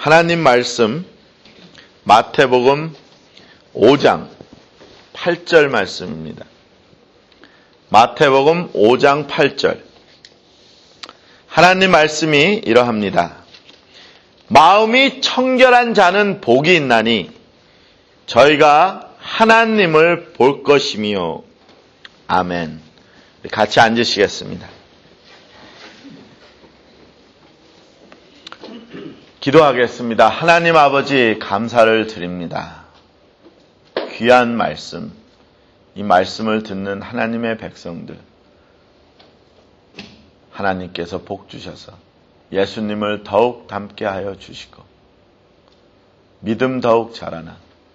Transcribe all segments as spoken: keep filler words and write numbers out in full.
하나님 말씀 마태복음 오 장 팔 절 말씀입니다. 마태복음 오 장 팔 절. 하나님 말씀이 이러합니다. 마음이 청결한 자는 복이 있나니 저희가 하나님을 볼 것이며. 아멘. 같이 앉으시겠습니다. 기도하겠습니다. 하나님 아버지 감사를 드립니다. 귀한 말씀, 이 말씀을 듣는 하나님의 백성들, 하나님께서 복 주셔서 예수님을 더욱 닮게 하여 주시고 믿음 더욱 자라나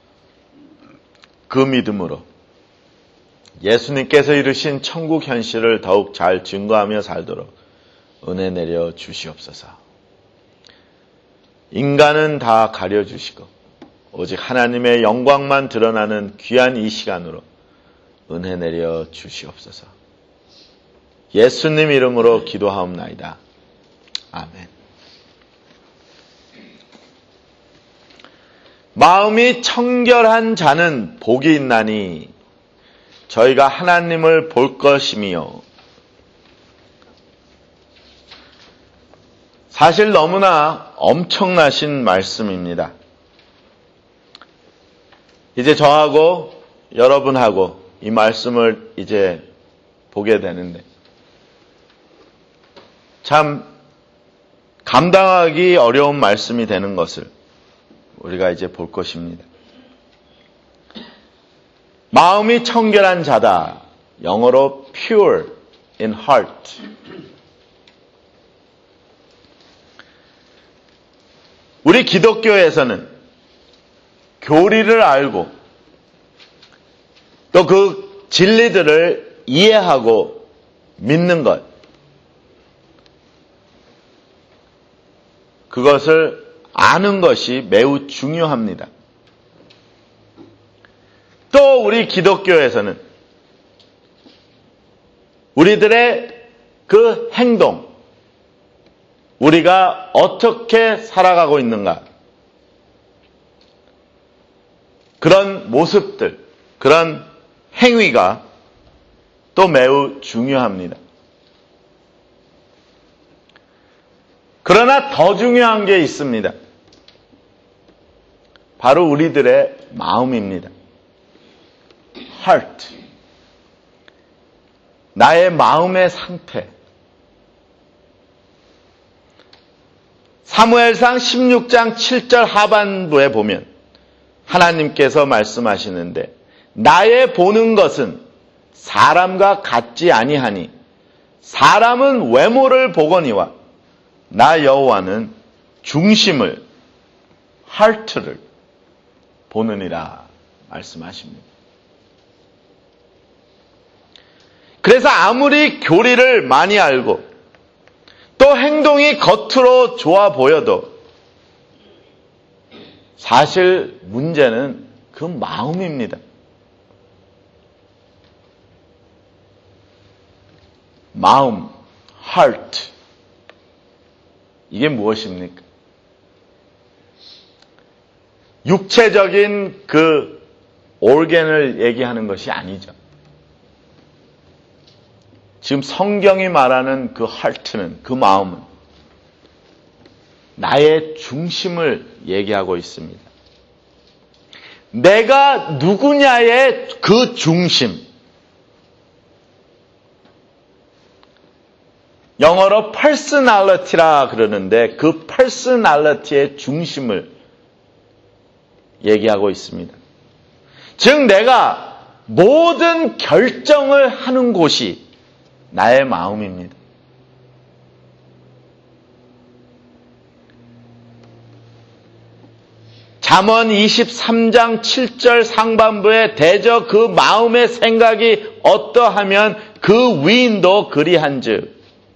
그 믿음으로 예수님께서 이루신 천국 현실을 더욱 잘 증거하며 살도록 은혜 내려 주시옵소서. 인간은 다 가려주시고 오직 하나님의 영광만 드러나는 귀한 이 시간으로 은혜 내려 주시옵소서. 예수님 이름으로 기도하옵나이다. 아멘. 마음이 청결한 자는 복이 있나니 저희가 하나님을 볼 것이며. 사실 너무나 엄청나신 말씀입니다. 이제 저하고 여러분하고 이 말씀을 이제 보게 되는데 참 감당하기 어려운 말씀이 되는 것을 우리가 이제 볼 것입니다. 마음이 청결한 자다. 영어로 pure in heart. 우리 기독교에서는 교리를 알고 또 그 진리들을 이해하고 믿는 것, 그것을 아는 것이 매우 중요합니다. 또 우리 기독교에서는 우리들의 그 행동, 우리가 어떻게 살아가고 있는가, 그런 모습들, 그런 행위가 또 매우 중요합니다. 그러나 더 중요한 게 있습니다. 바로 우리들의 마음입니다. heart. 나의 마음의 상태. 사무엘상 십육 장 칠 절 하반부에 보면 하나님께서 말씀하시는데 나의 보는 것은 사람과 같지 아니하니 사람은 외모를 보거니와 나 여호와는 중심을, heart를 보느니라 말씀하십니다. 그래서 아무리 교리를 많이 알고 또 행동이 겉으로 좋아 보여도 사실 문제는 그 마음입니다. 마음, heart. 이게 무엇입니까? 육체적인 그 organ을 얘기하는 것이 아니죠. 지금 성경이 말하는 그 heart는, 그 마음은 나의 중심을 얘기하고 있습니다. 내가 누구냐의 그 중심. 영어로 personality라 그러는데 그 personality의 중심을 얘기하고 있습니다. 즉 내가 모든 결정을 하는 곳이 나의 마음입니다. 잠언 이십삼 장 칠 절 상반부에 대저 그 마음의 생각이 어떠하면 그 위인도 그리한즉.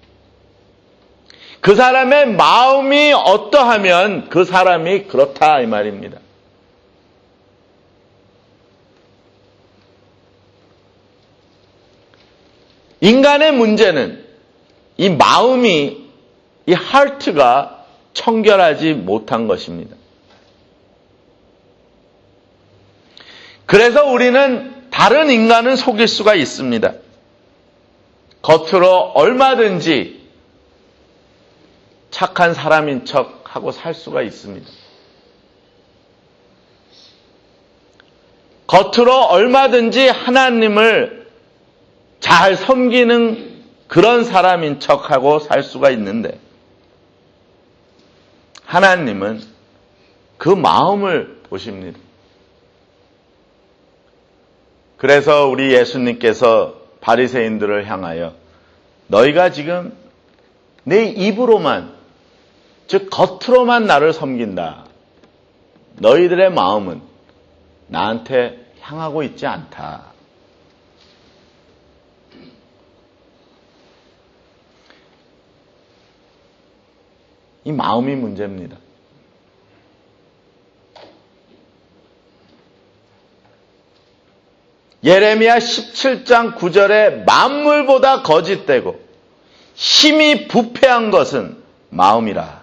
그 사람의 마음이 어떠하면 그 사람이 그렇다 이 말입니다. 인간의 문제는 이 마음이, 이 하트가 청결하지 못한 것입니다. 그래서 우리는 다른 인간을 속일 수가 있습니다. 겉으로 얼마든지 착한 사람인 척하고 살 수가 있습니다. 겉으로 얼마든지 하나님을 잘 섬기는 그런 사람인 척하고 살 수가 있는데 하나님은 그 마음을 보십니다. 그래서 우리 예수님께서 바리새인들을 향하여 너희가 지금 내 입으로만, 즉 겉으로만 나를 섬긴다. 너희들의 마음은 나한테 향하고 있지 않다. 이 마음이 문제입니다. 예레미야 십칠 장 구 절에 만물보다 거짓되고 힘이 부패한 것은 마음이라.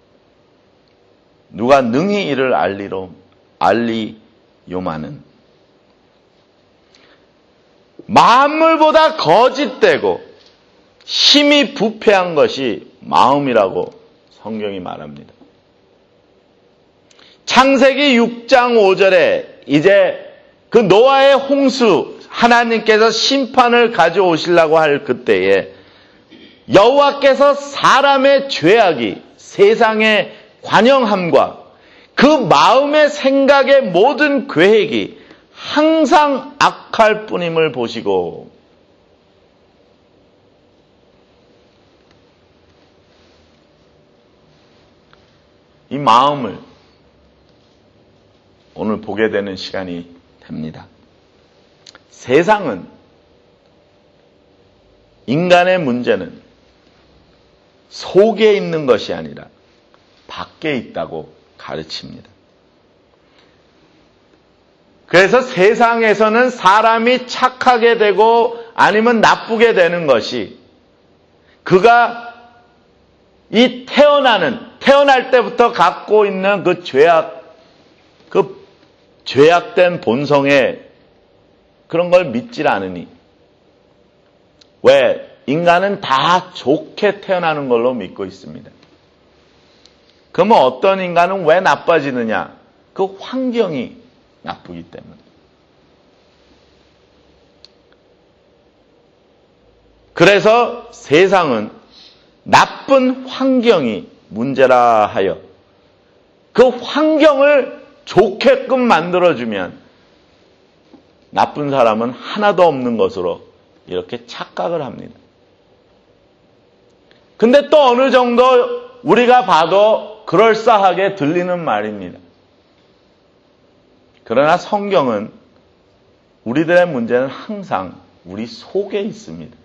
누가 능히 이를 알리로 알리요마는. 만물보다 거짓되고 힘이 부패한 것이 마음이라고 성경이 말합니다. 창세기 육 장 오 절에 이제 그 노아의 홍수, 하나님께서 심판을 가져오시려고 할 그때에 여호와께서 사람의 죄악이 세상의 관영함과 그 마음의 생각의 모든 계획이 항상 악할 뿐임을 보시고 이 마음을 오늘 보게 되는 시간이 됩니다. 세상은 인간의 문제는 속에 있는 것이 아니라 밖에 있다고 가르칩니다. 그래서 세상에서는 사람이 착하게 되고 아니면 나쁘게 되는 것이 그가 이 태어나는, 태어날 때부터 갖고 있는 그 죄악, 그 죄악된 본성에 그런 걸 믿질 않으니. 왜? 인간은 다 좋게 태어나는 걸로 믿고 있습니다. 그러면 어떤 인간은 왜 나빠지느냐? 그 환경이 나쁘기 때문에. 그래서 세상은 나쁜 환경이 문제라 하여 그 환경을 좋게끔 만들어주면 나쁜 사람은 하나도 없는 것으로 이렇게 착각을 합니다. 근데 또 어느 정도 우리가 봐도 그럴싸하게 들리는 말입니다. 그러나 성경은 우리들의 문제는 항상 우리 속에 있습니다.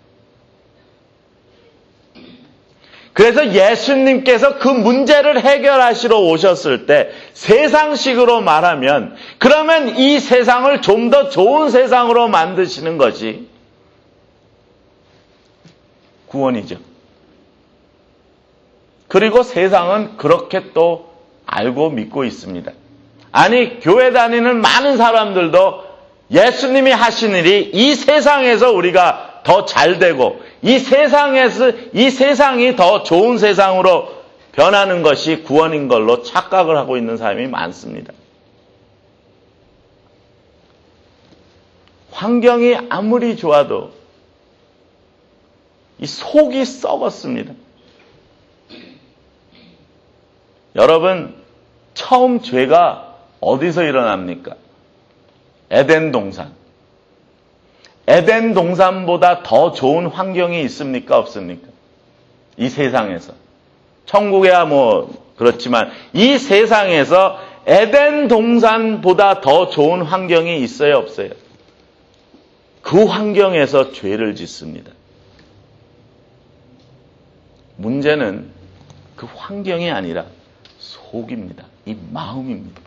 그래서 예수님께서 그 문제를 해결하시러 오셨을 때 세상식으로 말하면 그러면 이 세상을 좀 더 좋은 세상으로 만드시는 것이 구원이죠. 그리고 세상은 그렇게 또 알고 믿고 있습니다. 아니, 교회 다니는 많은 사람들도 예수님이 하신 일이 이 세상에서 우리가 더 잘되고 이 세상에서 이 세상이 더 좋은 세상으로 변하는 것이 구원인 걸로 착각을 하고 있는 사람이 많습니다. 환경이 아무리 좋아도 이 속이 썩었습니다. 여러분, 처음 죄가 어디서 일어납니까? 에덴 동산. 에덴 동산보다 더 좋은 환경이 있습니까? 없습니까? 이 세상에서. 천국에야 뭐 그렇지만 이 세상에서 에덴 동산보다 더 좋은 환경이 있어요? 없어요? 그 환경에서 죄를 짓습니다. 문제는 그 환경이 아니라 속입니다. 이 마음입니다.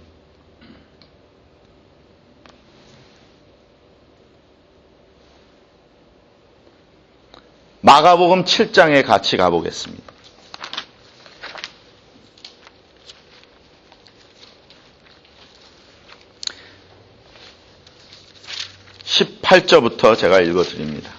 마가복음 칠 장에 같이 가보겠습니다. 팔 절부터 제가 읽어드립니다.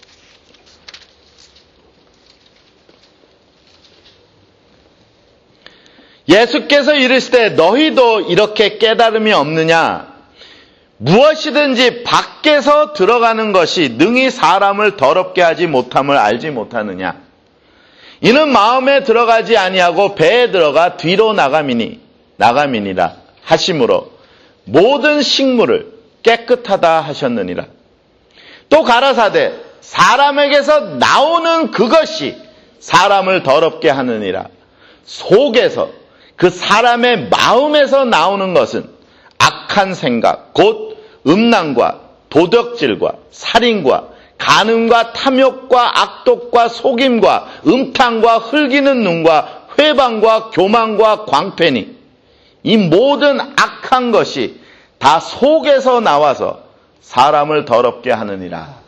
예수께서 이르시되 너희도 이렇게 깨달음이 없느냐? 무엇이든지 밖에서 들어가는 것이 능히 사람을 더럽게 하지 못함을 알지 못하느냐? 이는 마음에 들어가지 아니하고 배에 들어가 뒤로 나감이니 나감이니라 하심으로 모든 식물을 깨끗하다 하셨느니라. 또 가라사대 사람에게서 나오는 그것이 사람을 더럽게 하느니라. 속에서 그 사람의 마음에서 나오는 것은 악한 생각, 곧 음란과 도덕질과 살인과 간음과 탐욕과 악독과 속임과 음탕과 흘기는 눈과 회방과 교만과 광패니 이 모든 악한 것이 다 속에서 나와서 사람을 더럽게 하느니라.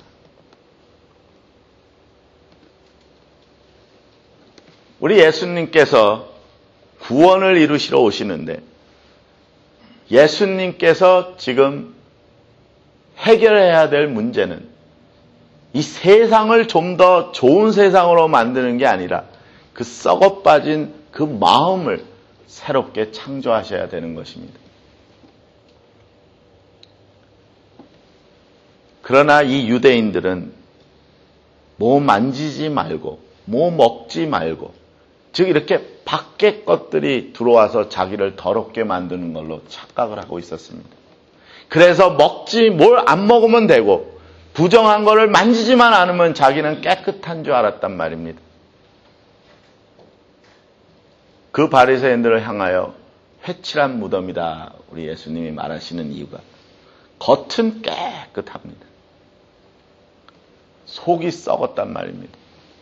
우리 예수님께서 구원을 이루시러 오시는데 예수님께서 지금 해결해야 될 문제는 이 세상을 좀 더 좋은 세상으로 만드는 게 아니라 그 썩어 빠진 그 마음을 새롭게 창조하셔야 되는 것입니다. 그러나 이 유대인들은 뭐 만지지 말고 뭐 먹지 말고 즉 이렇게 밖의 것들이 들어와서 자기를 더럽게 만드는 걸로 착각을 하고 있었습니다. 그래서 먹지 뭘 안 먹으면 되고 부정한 거를 만지지만 않으면 자기는 깨끗한 줄 알았단 말입니다. 그 바리새인들을 향하여 회칠한 무덤이다 우리 예수님이 말하시는 이유가 겉은 깨끗합니다. 속이 썩었단 말입니다.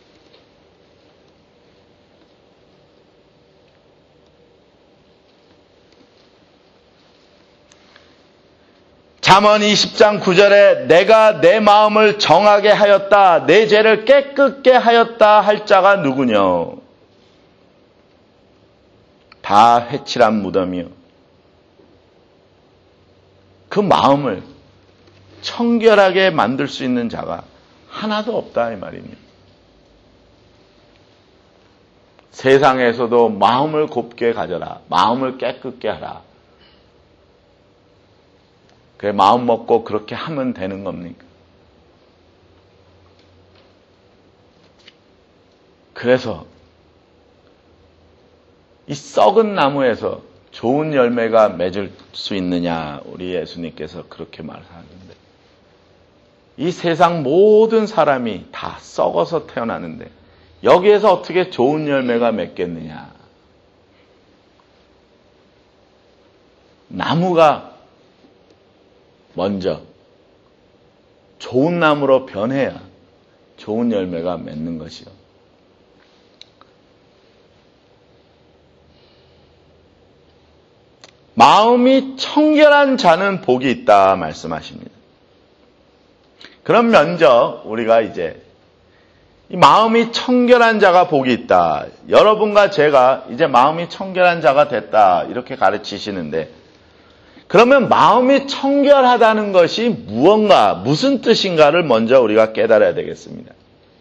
잠언 이십 장 구 절에 내가 내 마음을 정하게 하였다 내 죄를 깨끗게 하였다 할 자가 누구냐? 다 회칠한 무덤이요. 그 마음을 청결하게 만들 수 있는 자가 하나도 없다 이 말입니다. 세상에서도 마음을 곱게 가져라. 마음을 깨끗게 하라. 그래 마음 먹고 그렇게 하면 되는 겁니까? 그래서 이 썩은 나무에서 좋은 열매가 맺을 수 있느냐 우리 예수님께서 그렇게 말하는데 이 세상 모든 사람이 다 썩어서 태어나는데 여기에서 어떻게 좋은 열매가 맺겠느냐? 나무가 먼저 좋은 나무로 변해야 좋은 열매가 맺는 것이요. 마음이 청결한 자는 복이 있다 말씀하십니다. 그럼 먼저 우리가 이제 이 마음이 청결한 자가 복이 있다. 여러분과 제가 이제 마음이 청결한 자가 됐다 이렇게 가르치시는데 그러면 마음이 청결하다는 것이 무언가, 무슨 뜻인가를 먼저 우리가 깨달아야 되겠습니다.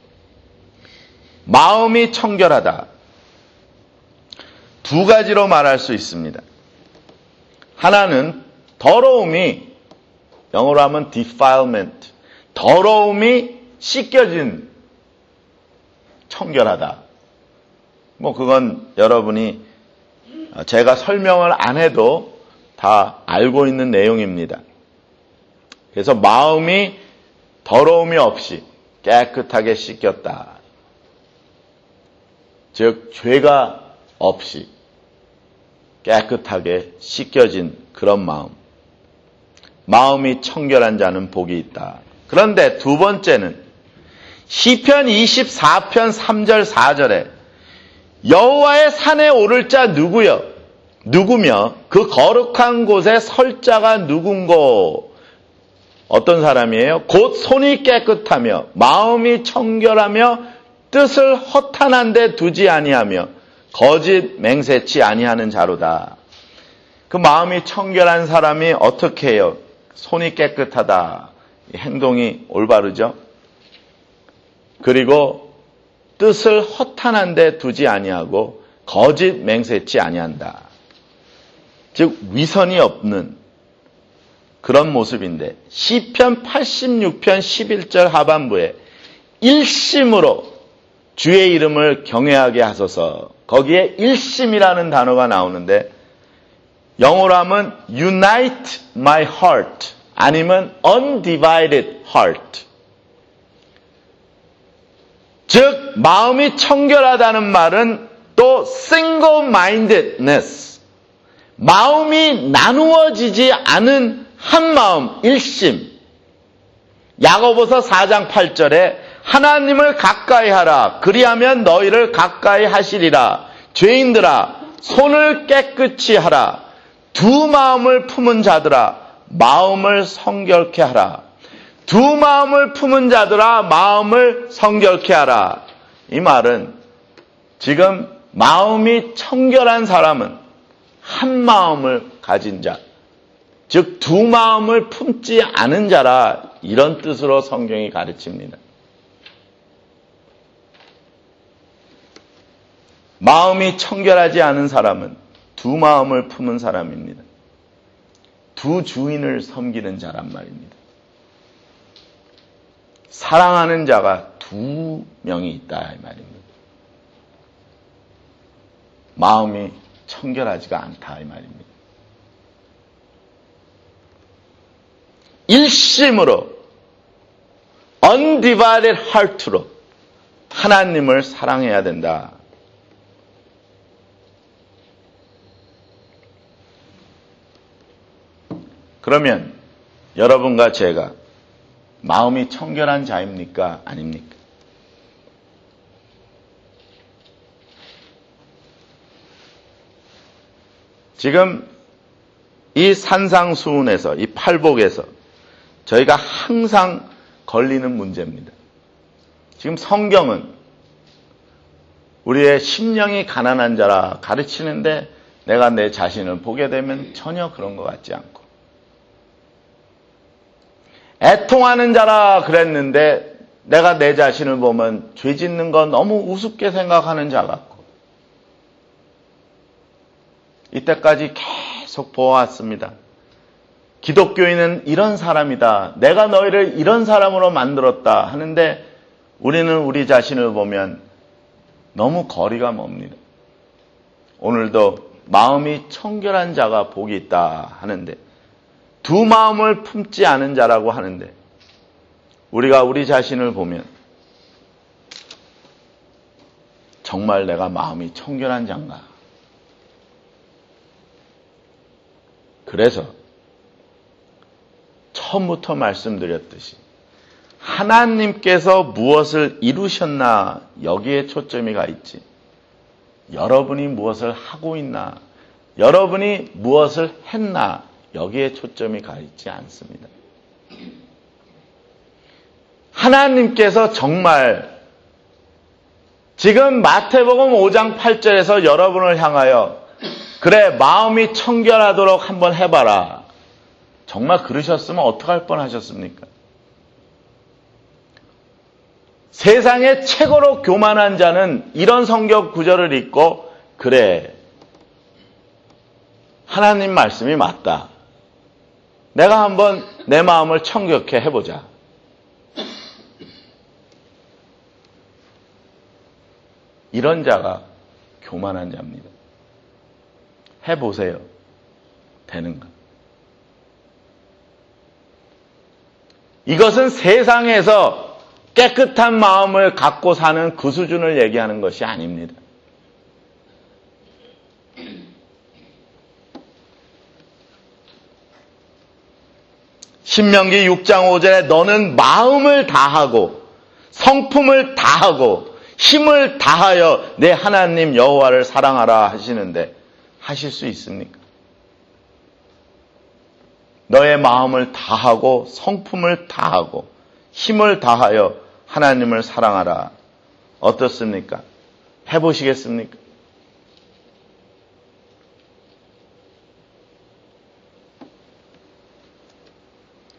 마음이 청결하다. 두 가지로 말할 수 있습니다. 하나는 더러움이, 영어로 하면 defilement, 더러움이 씻겨진 청결하다. 뭐 그건 여러분이 제가 설명을 안 해도 다 알고 있는 내용입니다. 그래서 마음이 더러움이 없이 깨끗하게 씻겼다. 즉 죄가 없이 깨끗하게 씻겨진 그런 마음. 마음이 청결한 자는 복이 있다. 그런데 두 번째는 시편 이십사 편 삼 절 사 절에 여호와의 산에 오를 자 누구여? 누구며 그 거룩한 곳에 설 자가 누군고? 어떤 사람이에요? 곧 손이 깨끗하며 마음이 청결하며 뜻을 허탄한 데 두지 아니하며 거짓 맹세치 아니하는 자로다. 그 마음이 청결한 사람이 어떻게 해요? 손이 깨끗하다. 행동이 올바르죠. 그리고 뜻을 허탄한 데 두지 아니하고 거짓 맹세치 아니한다. 즉 위선이 없는 그런 모습인데 시편 팔십육 편 십일 절 하반부에 일심으로 주의 이름을 경외하게 하소서. 거기에 일심이라는 단어가 나오는데 영어로 하면 unite my heart 아니면 undivided heart. 즉 마음이 청결하다는 말은 또 single-mindedness, 마음이 나누어지지 않은 한 마음, 일심. 야고보서 사 장 팔 절에 하나님을 가까이 하라. 그리하면 너희를 가까이 하시리라. 죄인들아, 손을 깨끗이 하라. 두 마음을 품은 자들아, 마음을 성결케 하라. 두 마음을 품은 자들아, 마음을 성결케 하라. 이 말은 지금 마음이 청결한 사람은 한 마음을 가진 자, 즉 두 마음을 품지 않은 자라, 이런 뜻으로 성경이 가르칩니다. 마음이 청결하지 않은 사람은 두 마음을 품은 사람입니다. 두 주인을 섬기는 자란 말입니다. 사랑하는 자가 두 명이 있다 이 말입니다. 마음이 청결하지가 않다 이 말입니다. 일심으로 undivided heart로 하나님을 사랑해야 된다. 그러면 여러분과 제가 마음이 청결한 자입니까? 아닙니까? 지금 이 산상수훈에서, 이 팔복에서 저희가 항상 걸리는 문제입니다. 지금 성경은 우리의 심령이 가난한 자라 가르치는데 내가 내 자신을 보게 되면 전혀 그런 것 같지 않고, 애통하는 자라 그랬는데 내가 내 자신을 보면 죄 짓는 건 너무 우습게 생각하는 자 같고, 이때까지 계속 보아왔습니다. 기독교인은 이런 사람이다. 내가 너희를 이런 사람으로 만들었다 하는데 우리는 우리 자신을 보면 너무 거리가 멉니다. 오늘도 마음이 청결한 자가 복이 있다 하는데 두 마음을 품지 않은 자라고 하는데 우리가 우리 자신을 보면 정말 내가 마음이 청결한 자인가? 그래서 처음부터 말씀드렸듯이 하나님께서 무엇을 이루셨나 여기에 초점이 가 있지, 여러분이 무엇을 하고 있나, 여러분이 무엇을 했나 여기에 초점이 가 있지 않습니다. 하나님께서 정말 지금 마태복음 오 장 팔 절에서 여러분을 향하여 그래 마음이 청결하도록 한번 해봐라, 정말 그러셨으면 어떡할 뻔하셨습니까? 세상에 최고로 교만한 자는 이런 성경 구절을 읽고 그래 하나님 말씀이 맞다, 내가 한번 내 마음을 청결케 해보자, 이런 자가 교만한 자입니다. 해보세요. 되는가? 이것은 세상에서 깨끗한 마음을 갖고 사는 그 수준을 얘기하는 것이 아닙니다. 신명기 육 장 오 절에 너는 마음을 다하고 성품을 다하고 힘을 다하여 내 하나님 여호와를 사랑하라 하시는데 하실 수 있습니까? 너의 마음을 다하고 성품을 다하고 힘을 다하여 하나님을 사랑하라. 어떻습니까? 해보시겠습니까?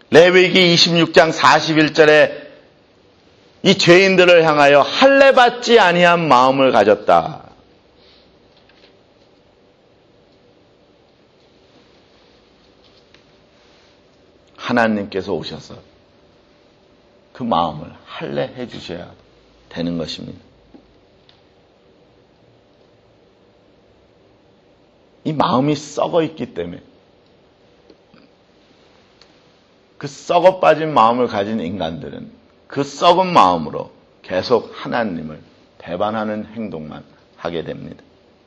레위기 이십육 장 사십일 절에 이 죄인들을 향하여 할례 받지 아니한 마음을 가졌다. 하나님께서 오셔서 그 마음을 할례해 주셔야 되는 것입니다. 이 마음이 썩어 있기 때문에 그 썩어 빠진 마음을 가진 인간들은 그 썩은 마음으로 계속 하나님을 배반하는 행동만 하게 됩니다.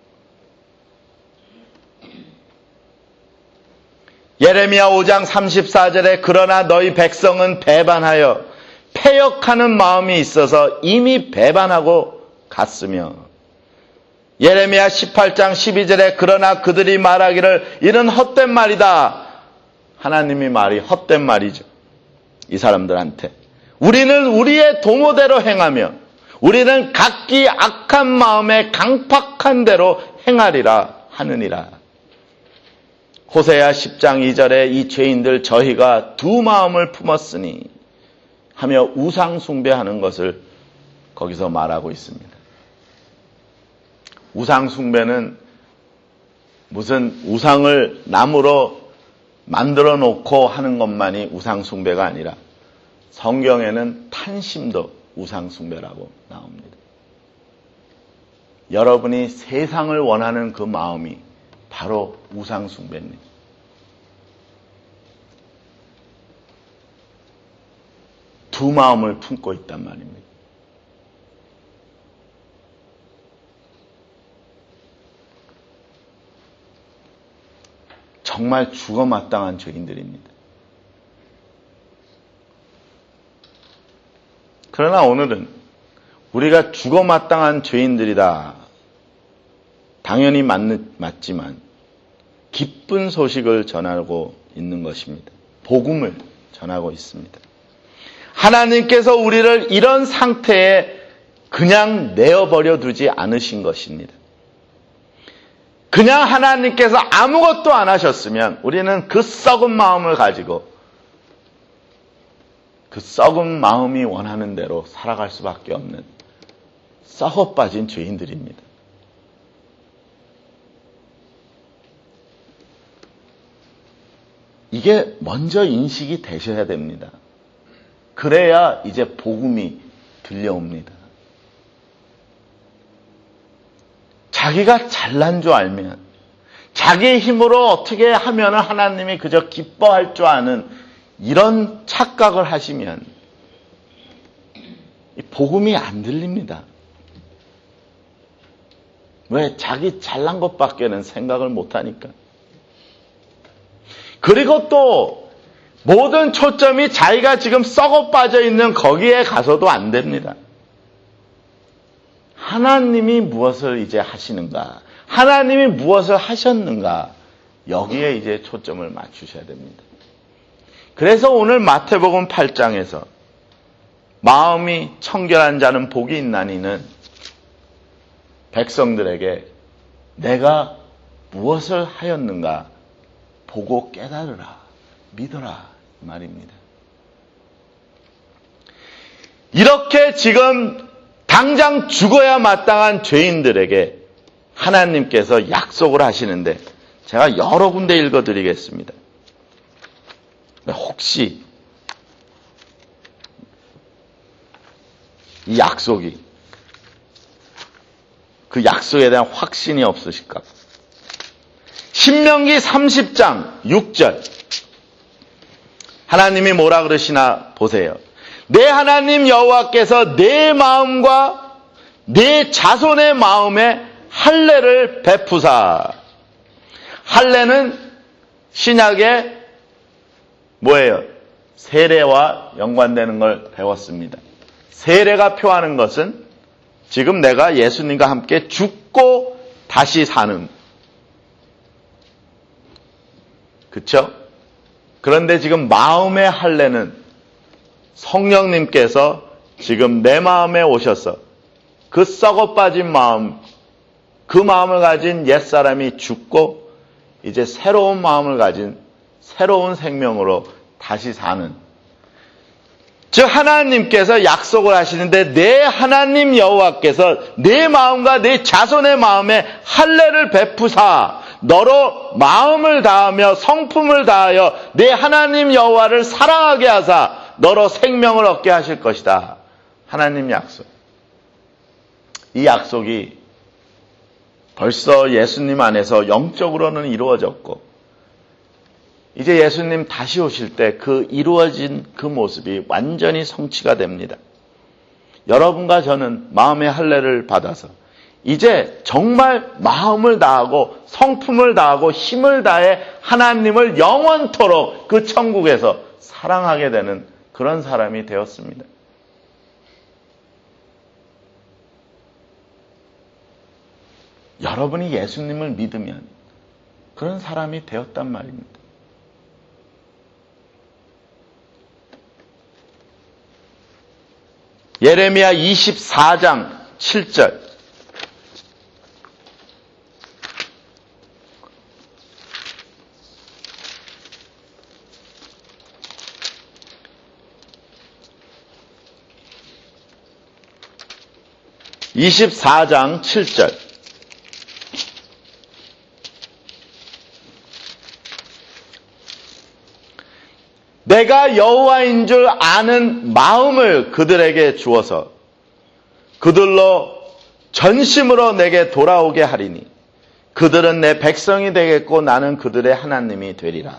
예레미야 오 장 삼십사 절에 그러나 너희 백성은 배반하여 패역하는 마음이 있어서 이미 배반하고 갔으며, 예레미야 십팔 장 십이 절에 그러나 그들이 말하기를 이는 헛된 말이다. 하나님이 말이 헛된 말이죠. 이 사람들한테 우리는 우리의 도모대로 행하며 우리는 각기 악한 마음에 강팍한 대로 행하리라 하느니라. 호세야 십 장 이 절에 이 죄인들 저희가 두 마음을 품었으니 하며 우상 숭배하는 것을 거기서 말하고 있습니다. 우상 숭배는 무슨 우상을 나무로 만들어 놓고 하는 것만이 우상 숭배가 아니라 성경에는 탄심도 우상 숭배라고 나옵니다. 여러분이 세상을 원하는 그 마음이 바로 우상 숭배입니다. 두 마음을 품고 있단 말입니다. 정말 죽어 마땅한 죄인들입니다. 그러나 오늘은 우리가 죽어 마땅한 죄인들이다. 당연히 맞는, 맞지만 기쁜 소식을 전하고 있는 것입니다. 복음을 전하고 있습니다. 하나님께서 우리를 이런 상태에 그냥 내어버려 두지 않으신 것입니다. 그냥 하나님께서 아무것도 안 하셨으면 우리는 그 썩은 마음을 가지고 그 썩은 마음이 원하는 대로 살아갈 수밖에 없는 썩어 빠진 죄인들입니다. 이게 먼저 인식이 되셔야 됩니다. 그래야 이제 복음이 들려옵니다. 자기가 잘난 줄 알면, 자기의 힘으로 어떻게 하면 하나님이 그저 기뻐할 줄 아는 이런 착각을 하시면 복음이 안 들립니다. 왜? 자기 잘난 것밖에는 생각을 못하니까. 그리고 또 모든 초점이 자기가 지금 썩어 빠져 있는 거기에 가서도 안 됩니다. 하나님이 무엇을 이제 하시는가? 하나님이 무엇을 하셨는가? 여기에 이제 초점을 맞추셔야 됩니다. 그래서 오늘 마태복음 팔 장에서 마음이 청결한 자는 복이 있나니는 백성들에게 내가 무엇을 하였는가 보고 깨달으라, 믿어라 이 말입니다. 이렇게 지금 당장 죽어야 마땅한 죄인들에게 하나님께서 약속을 하시는데 제가 여러 군데 읽어드리겠습니다. 혹시 이 약속이 그 약속에 대한 확신이 없으실까? 신명기 삼십 장 육 절 하나님이 뭐라 그러시나 보세요. 내 하나님 여호와께서 내 마음과 내 자손의 마음에 할례를 베푸사. 할례는 신약의 뭐예요? 세례와 연관되는 걸 배웠습니다. 세례가 표하는 것은 지금 내가 예수님과 함께 죽고 다시 사는, 그렇죠? 그런데 지금 마음의 할례는 성령님께서 지금 내 마음에 오셔서 그 썩어 빠진 마음, 그 마음을 가진 옛사람이 죽고 이제 새로운 마음을 가진 새로운 생명으로 다시 사는, 즉 하나님께서 약속을 하시는데 내 하나님 여호와께서 내 마음과 내 자손의 마음에 할례를 베푸사 너로 마음을 다하며 성품을 다하여 내 하나님 여호와를 사랑하게 하사 너로 생명을 얻게 하실 것이다. 하나님 약속. 이 약속이 벌써 예수님 안에서 영적으로는 이루어졌고 이제 예수님 다시 오실 때 그 이루어진 그 모습이 완전히 성취가 됩니다. 여러분과 저는 마음의 할례를 받아서 이제 정말 마음을 다하고 성품을 다하고 힘을 다해 하나님을 영원토록 그 천국에서 사랑하게 되는 그런 사람이 되었습니다. 여러분이 예수님을 믿으면 그런 사람이 되었단 말입니다. 예레미야 이십사 장 칠 절. 이십사 장 칠 절. 내가 여호와인 줄 아는 마음을 그들에게 주어서 그들로 전심으로 내게 돌아오게 하리니 그들은 내 백성이 되겠고 나는 그들의 하나님이 되리라.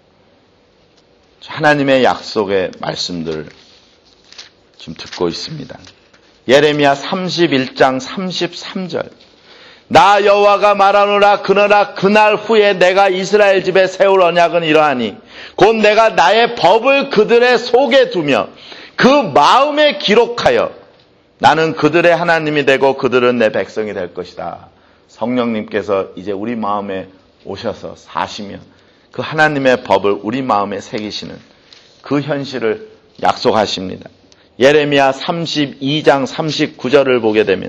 하나님의 약속의 말씀들을 좀 듣고 있습니다. 예레미야 삼십일 장 삼십삼 절. 나 여호와가 말하노라. 그러나 그날 후에 내가 이스라엘 집에 세울 언약은 이러하니 곧 내가 나의 법을 그들의 속에 두며 그 마음에 기록하여 나는 그들의 하나님이 되고 그들은 내 백성이 될 것이다. 성령님께서 이제 우리 마음에 오셔서 사시며 그 하나님의 법을 우리 마음에 새기시는 그 현실을 약속하십니다. 예레미야 삼십이 장 삼십구 절을 보게 되면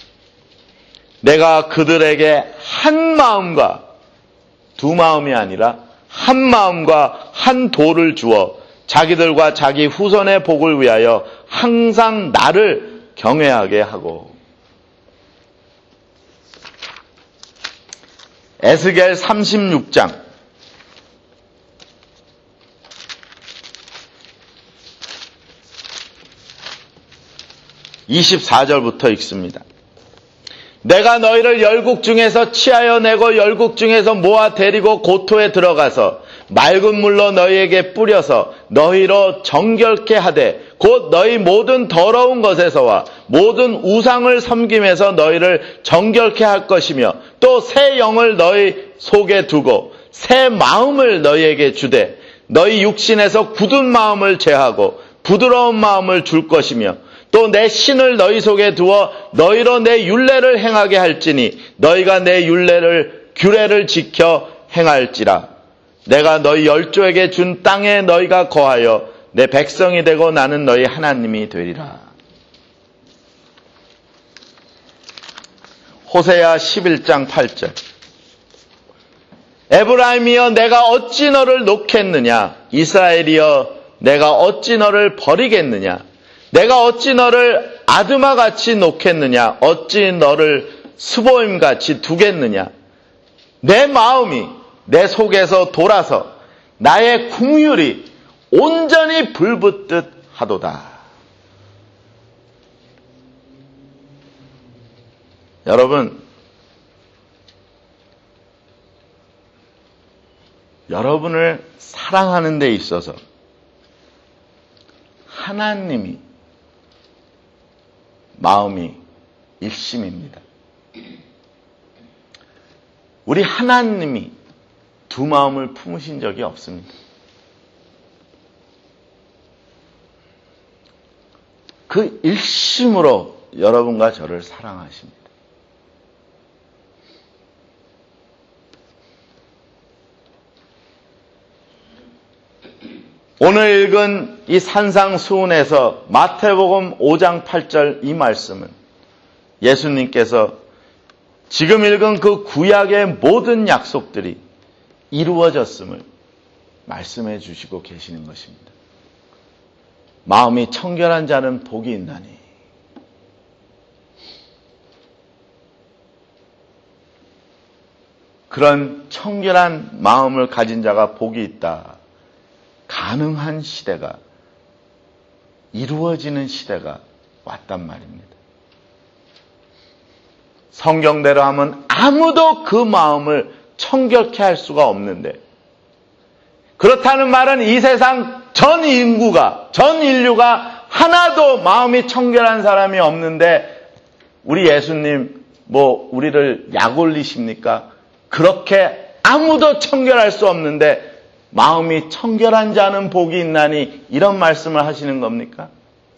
내가 그들에게 한 마음과 두 마음이 아니라 한 마음과 한 도를 주어 자기들과 자기 후손의 복을 위하여 항상 나를 경외하게 하고. 에스겔 삼십육 장 이십사 절부터 읽습니다. 내가 너희를 열국 중에서 치하여 내고 열국 중에서 모아 데리고 고토에 들어가서 맑은 물로 너희에게 뿌려서 너희로 정결케 하되 곧 너희 모든 더러운 것에서와 모든 우상을 섬김에서 너희를 정결케 할 것이며 또 새 영을 너희 속에 두고 새 마음을 너희에게 주되 너희 육신에서 굳은 마음을 제하고 부드러운 마음을 줄 것이며 또 내 신을 너희 속에 두어 너희로 내 율례를 행하게 할지니 너희가 내 율례를 규례를 지켜 행할지라. 내가 너희 열조에게 준 땅에 너희가 거하여 내 백성이 되고 나는 너희 하나님이 되리라. 호세아 십일 장 팔 절. 에브라임이여 내가 어찌 너를 놓겠느냐. 이스라엘이여 내가 어찌 너를 버리겠느냐. 내가 어찌 너를 아드마같이 놓겠느냐. 어찌 너를 스보임같이 두겠느냐. 내 마음이 내 속에서 돌아서 나의 긍휼이 온전히 불붙듯 하도다. 여러분, 여러분을 사랑하는 데 있어서 하나님이 마음이 일심입니다. 우리 하나님이 두 마음을 품으신 적이 없습니다. 그 일심으로 여러분과 저를 사랑하십니다. 오늘 읽은 이 산상수훈에서 마태복음 오 장 팔 절 이 말씀은 예수님께서 지금 읽은 그 구약의 모든 약속들이 이루어졌음을 말씀해 주시고 계시는 것입니다. 마음이 청결한 자는 복이 있나니. 그런 청결한 마음을 가진 자가 복이 있다. 가능한 시대가, 이루어지는 시대가 왔단 말입니다. 성경대로 하면 아무도 그 마음을 청결케 할 수가 없는데, 그렇다는 말은 이 세상 전 인구가, 전 인류가 하나도 마음이 청결한 사람이 없는데 우리 예수님 뭐 우리를 약 올리십니까? 그렇게 아무도 청결할 수 없는데 마음이 청결한 자는 복이 있나니, 이런 말씀을 하시는 겁니까?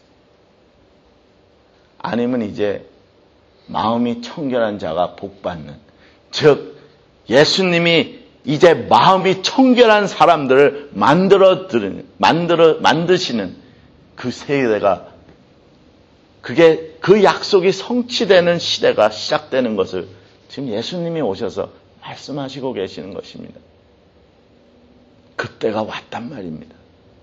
아니면 이제 마음이 청결한 자가 복받는, 즉 예수님이 이제 마음이 청결한 사람들을 만들어 드는, 만들어 만드시는 그 세대가, 그게 그 약속이 성취되는 시대가 시작되는 것을 지금 예수님이 오셔서 말씀하시고 계시는 것입니다. 그때가 왔단 말입니다.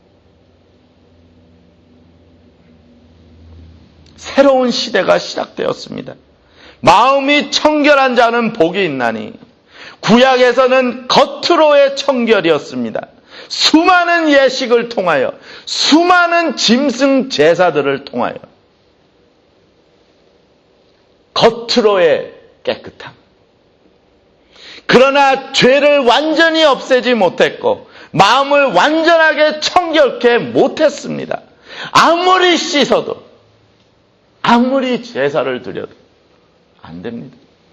새로운 시대가 시작되었습니다. 마음이 청결한 자는 복이 있나니. 구약에서는 겉으로의 청결이었습니다. 수많은 예식을 통하여, 수많은 짐승 제사들을 통하여 겉으로의 깨끗함. 그러나 죄를 완전히 없애지 못했고 마음을 완전하게 청결케 못했습니다. 아무리 씻어도, 아무리 제사를 드려도 안 됩니다.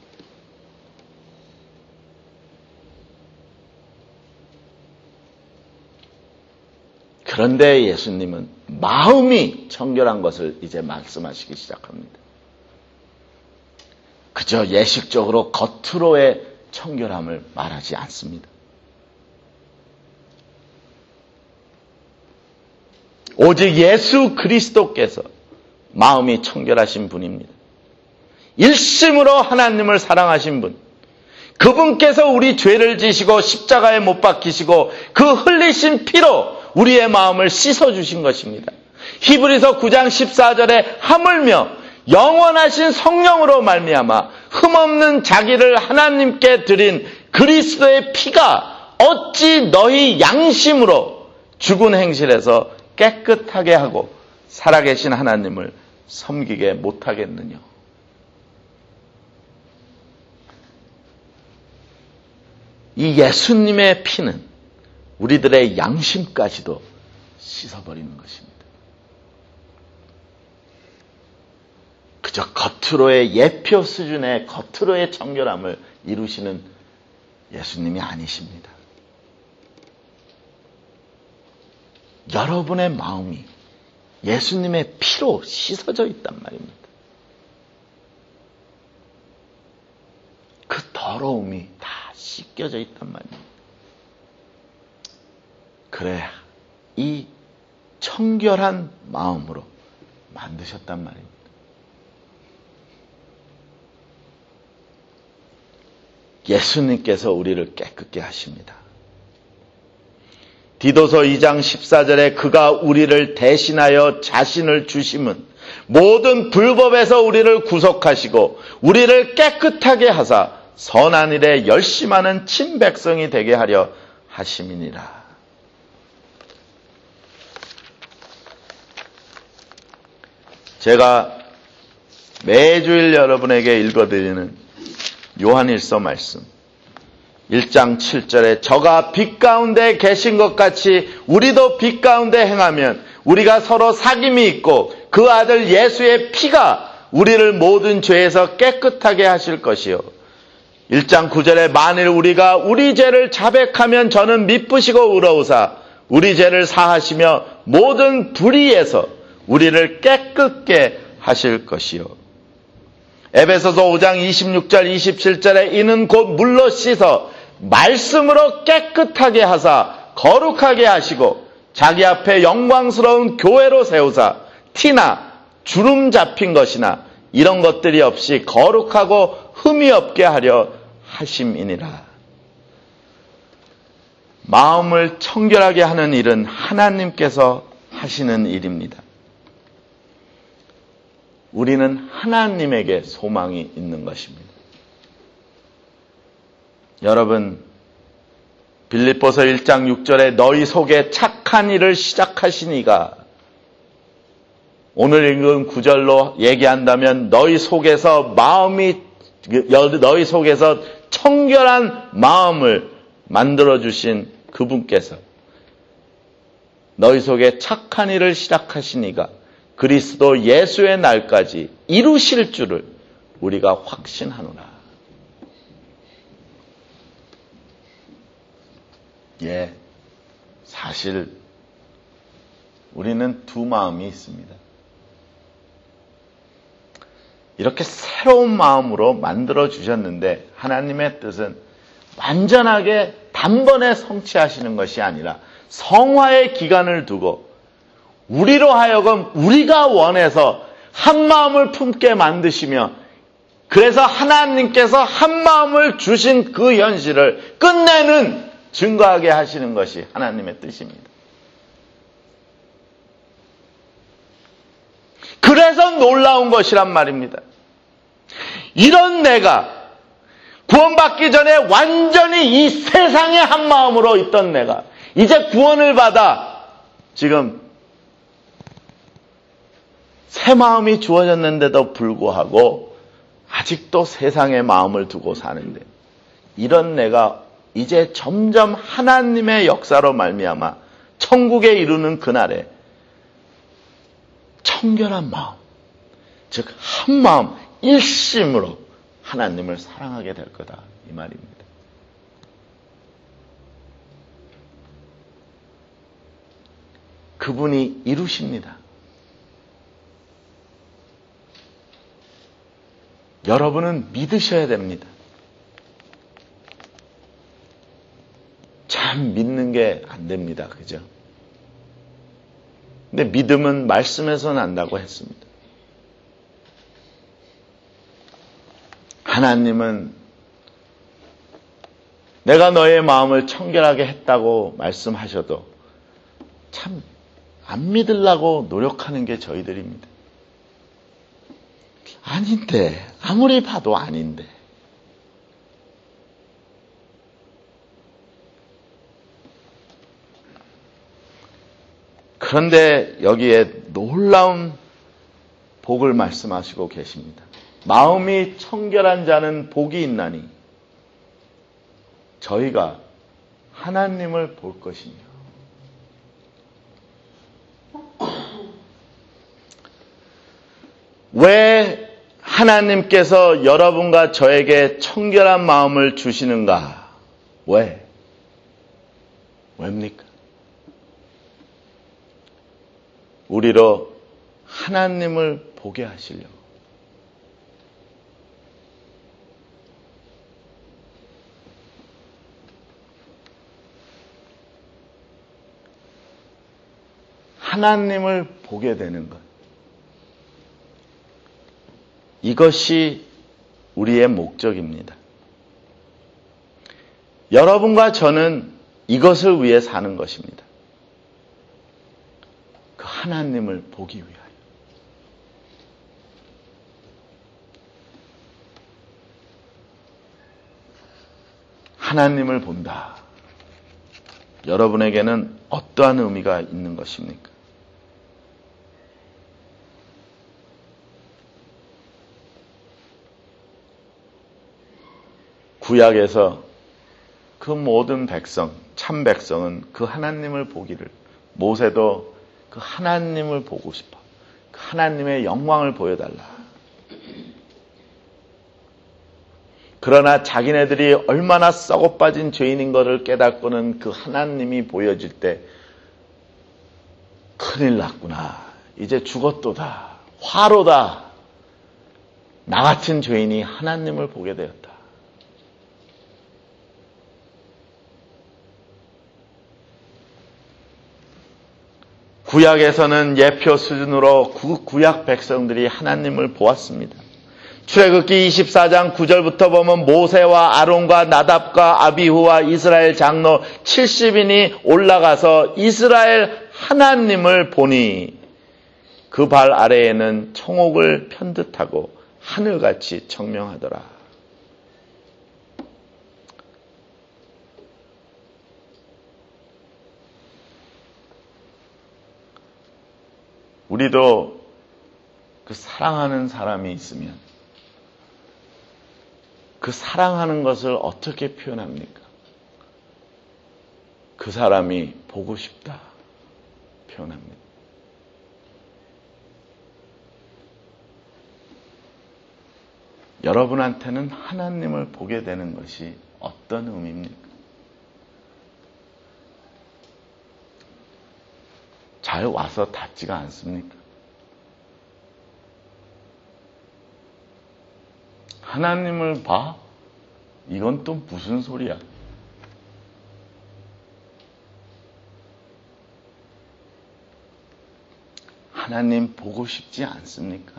그런데 예수님은 마음이 청결한 것을 이제 말씀하시기 시작합니다. 그저 예식적으로 겉으로의 청결함을 말하지 않습니다. 오직 예수 그리스도께서 마음이 청결하신 분입니다. 일심으로 하나님을 사랑하신 분, 그분께서 우리 죄를 지시고 십자가에 못 박히시고 그 흘리신 피로 우리의 마음을 씻어주신 것입니다. 히브리서 구 장 십사 절에 하물며 영원하신 성령으로 말미암아 흠없는 자기를 하나님께 드린 그리스도의 피가 어찌 너희 양심으로 죽은 행실에서 깨끗하게 하고 살아계신 하나님을 섬기게 못하겠느냐. 이 예수님의 피는 우리들의 양심까지도 씻어버리는 것입니다. 그저 겉으로의 예표 수준의 겉으로의 청결함을 이루시는 예수님이 아니십니다. 여러분의 마음이 예수님의 피로 씻어져 있단 말입니다. 그 더러움이 다 씻겨져 있단 말입니다. 그래야 이 청결한 마음으로 만드셨단 말입니다. 예수님께서 우리를 깨끗게 하십니다. 디도서 이 장 십사 절에 그가 우리를 대신하여 자신을 주심은 모든 불법에서 우리를 구속하시고 우리를 깨끗하게 하사 선한 일에 열심하는 친백성이 되게 하려 하심이니라. 제가 매주일 여러분에게 읽어드리는 요한일서 말씀 일 장 칠 절에 저가 빛 가운데 계신 것 같이 우리도 빛 가운데 행하면 우리가 서로 사귐이 있고 그 아들 예수의 피가 우리를 모든 죄에서 깨끗하게 하실 것이요. 일 장 구 절에 만일 우리가 우리 죄를 자백하면 저는 미쁘시고 의로우사 우리 죄를 사하시며 모든 불의에서 우리를 깨끗게 하실 것이요. 에베소서 오 장 이십육 절 이십칠 절에 이는 곧 물로 씻어 말씀으로 깨끗하게 하사 거룩하게 하시고 자기 앞에 영광스러운 교회로 세우사 티나 주름 잡힌 것이나 이런 것들이 없이 거룩하고 흠이 없게 하려 하심이니라. 마음을 청결하게 하는 일은 하나님께서 하시는 일입니다. 우리는 하나님에게 소망이 있는 것입니다. 여러분, 빌립보서 일 장 육 절에 너희 속에 착한 일을 시작하신 이가, 오늘 읽은 구 절로 얘기한다면 너희 속에서 마음이, 너희 속에서 청결한 마음을 만들어주신 그분께서 너희 속에 착한 일을 시작하신 이가 그리스도 예수의 날까지 이루실 줄을 우리가 확신하노라. 예, 사실 우리는 두 마음이 있습니다. 이렇게 새로운 마음으로 만들어 주셨는데 하나님의 뜻은 완전하게 단번에 성취하시는 것이 아니라 성화의 기간을 두고 우리로 하여금 우리가 원해서 한 마음을 품게 만드시며, 그래서 하나님께서 한 마음을 주신 그 현실을 끝내는 증거하게 하시는 것이 하나님의 뜻입니다. 그래서 놀라운 것이란 말입니다. 이런 내가 구원받기 전에 완전히 이 세상의 한 마음으로 있던 내가 이제 구원을 받아 지금 새 마음이 주어졌는데도 불구하고 아직도 세상의 마음을 두고 사는데, 이런 내가 이제 점점 하나님의 역사로 말미암아 천국에 이루는 그날에 청결한 마음, 즉 한 마음 일심으로 하나님을 사랑하게 될 거다, 이 말입니다. 그분이 이루십니다. 여러분은 믿으셔야 됩니다. 참 믿는 게 안 됩니다. 그죠? 근데 믿음은 말씀에서 난다고 했습니다. 하나님은 내가 너의 마음을 청결하게 했다고 말씀하셔도 참 안 믿으려고 노력하는 게 저희들입니다. 아닌데, 아무리 봐도 아닌데. 그런데 여기에 놀라운 복을 말씀하시고 계십니다. 마음이 청결한 자는 복이 있나니 저희가 하나님을 볼 것이며. 왜 하나님께서 여러분과 저에게 청결한 마음을 주시는가? 왜? 왜입니까? 우리로 하나님을 보게 하시려고. 하나님을 보게 되는 것. 이것이 우리의 목적입니다. 여러분과 저는 이것을 위해 사는 것입니다. 그 하나님을 보기 위하여. 하나님을 본다. 여러분에게는 어떠한 의미가 있는 것입니까? 구약에서 그 모든 백성, 참 백성은 그 하나님을 보기를, 모세도 그 하나님을 보고 싶어. 그 하나님의 영광을 보여달라. 그러나 자기네들이 얼마나 썩어 빠진 죄인인 것을 깨닫고는 그 하나님이 보여질 때 큰일 났구나. 이제 죽었도다. 화로다. 나 같은 죄인이 하나님을 보게 되었다. 구약에서는 예표 수준으로 구, 구약 백성들이 하나님을 보았습니다. 출애굽기 이십사 장 구 절부터 보면 모세와 아론과 나답과 아비후와 이스라엘 장로 칠십 인이 올라가서 이스라엘 하나님을 보니 그 발 아래에는 청옥을 편듯하고 하늘같이 청명하더라. 우리도 그 사랑하는 사람이 있으면 그 사랑하는 것을 어떻게 표현합니까? 그 사람이 보고 싶다 표현합니다. 여러분한테는 하나님을 보게 되는 것이 어떤 의미입니까? 잘 와서 닿지가 않습니까? 하나님을 봐? 이건 또 무슨 소리야? 하나님 보고 싶지 않습니까?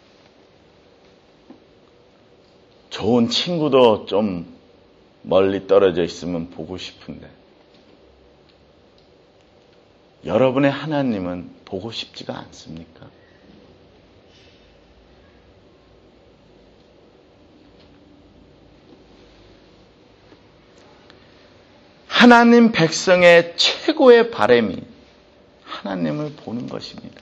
좋은 친구도 좀 멀리 떨어져 있으면 보고 싶은데 여러분의 하나님은 보고 싶지가 않습니까? 하나님 백성의 최고의 바람이 하나님을 보는 것입니다.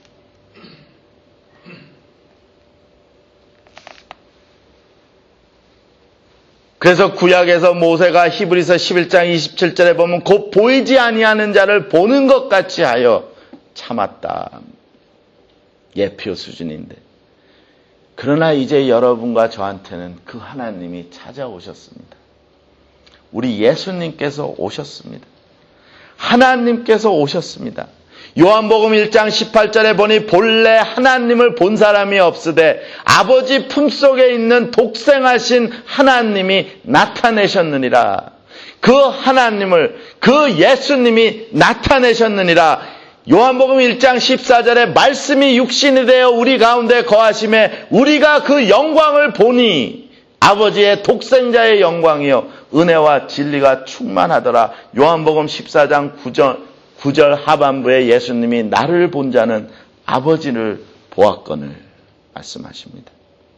그래서 구약에서 모세가 히브리서 십일 장 이십칠 절에 보면 곧 보이지 아니하는 자를 보는 것 같이 하여 참았다. 예표 수준인데. 그러나 이제 여러분과 저한테는 그 하나님이 찾아오셨습니다. 우리 예수님께서 오셨습니다. 하나님께서 오셨습니다. 요한복음 일 장 십팔 절에 보니 본래 하나님을 본 사람이 없으되 아버지 품속에 있는 독생하신 하나님이 나타내셨느니라. 그 하나님을, 그 예수님이 나타내셨느니라. 요한복음 일 장 십사 절에 말씀이 육신이 되어 우리 가운데 거하심에 우리가 그 영광을 보니 아버지의 독생자의 영광이요 은혜와 진리가 충만하더라. 요한복음 십사 장 구 절 구 절 하반부에 예수님이 나를 본 자는 아버지를 보았거늘 말씀하십니다.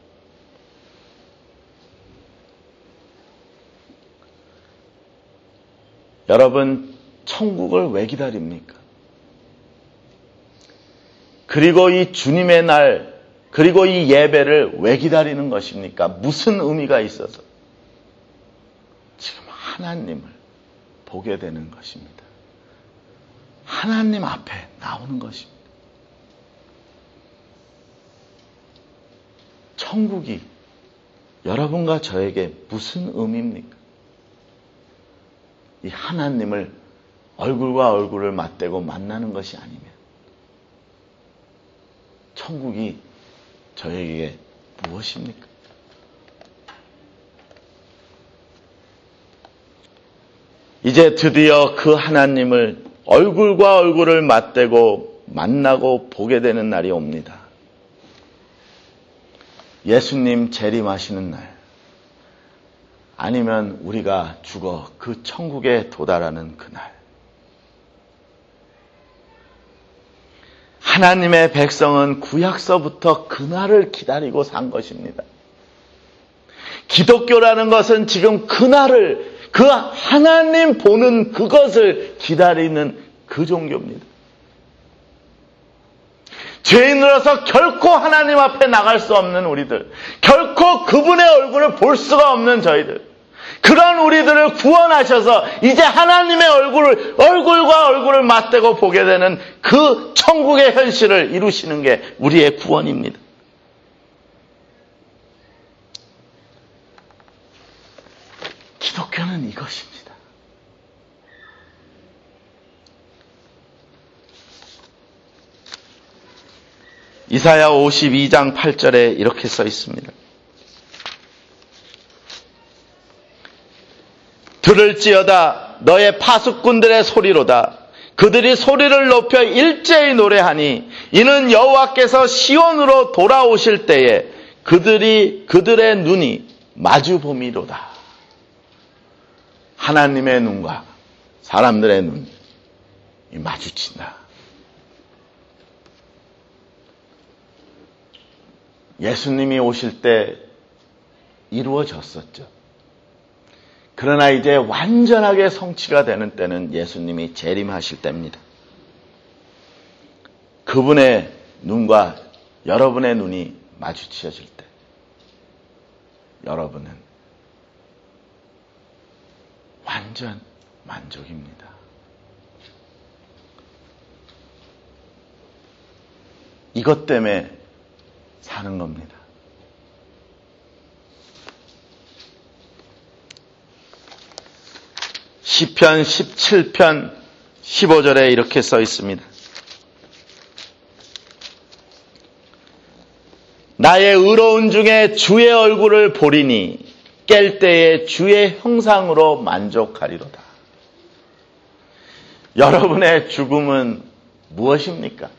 여러분, 천국을 왜 기다립니까? 그리고 이 주님의 날, 그리고 이 예배를 왜 기다리는 것입니까? 무슨 의미가 있어서? 지금 하나님을 보게 되는 것입니다. 하나님 앞에 나오는 것입니다. 천국이 여러분과 저에게 무슨 의미입니까? 이 하나님을 얼굴과 얼굴을 맞대고 만나는 것이 아니면 천국이 저에게 무엇입니까? 이제 드디어 그 하나님을 얼굴과 얼굴을 맞대고 만나고 보게 되는 날이 옵니다. 예수님 재림하시는 날, 아니면 우리가 죽어 그 천국에 도달하는 그날. 하나님의 백성은 구약서부터 그날을 기다리고 산 것입니다. 기독교라는 것은 지금 그날을, 그 하나님 보는 그것을 기다리는 그 종교입니다. 죄인으로서 결코 하나님 앞에 나갈 수 없는 우리들, 결코 그분의 얼굴을 볼 수가 없는 저희들, 그런 우리들을 구원하셔서 이제 하나님의 얼굴을, 얼굴과 얼굴을 맞대고 보게 되는 그 천국의 현실을 이루시는 게 우리의 구원입니다. 기독교는 이것입니다. 이사야 오십이 장 팔 절에 이렇게 써 있습니다. 들을지어다 너의 파수꾼들의 소리로다. 그들이 소리를 높여 일제히 노래하니 이는 여호와께서 시온으로 돌아오실 때에 그들이 그들의 눈이 마주 봄이로다. 하나님의 눈과 사람들의 눈이 마주친다. 예수님이 오실 때 이루어졌었죠. 그러나 이제 완전하게 성취가 되는 때는 예수님이 재림하실 때입니다. 그분의 눈과 여러분의 눈이 마주치어질 때 여러분은 완전 만족입니다. 이것 때문에 사는 겁니다. 시편 십칠 편 십오 절에 이렇게 써 있습니다. 나의 의로운 중에 주의 얼굴을 보리니 깰 때에 주의 형상으로 만족하리로다. 여러분의 죽음은 무엇입니까?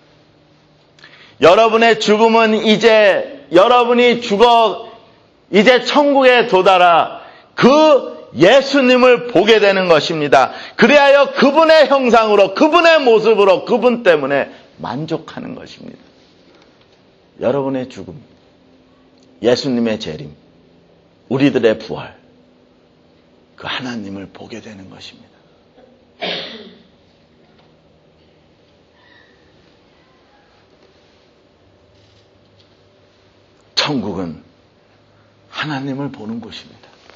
여러분의 죽음은 이제 여러분이 죽어 이제 천국에 도달하 그 예수님을 보게 되는 것입니다. 그리하여 그분의 형상으로 그분의 모습으로 그분 때문에 만족하는 것입니다. 여러분의 죽음, 예수님의 재림, 우리들의 부활, 그 하나님을 보게 되는 것입니다. 천국은 하나님을 보는 곳입니다.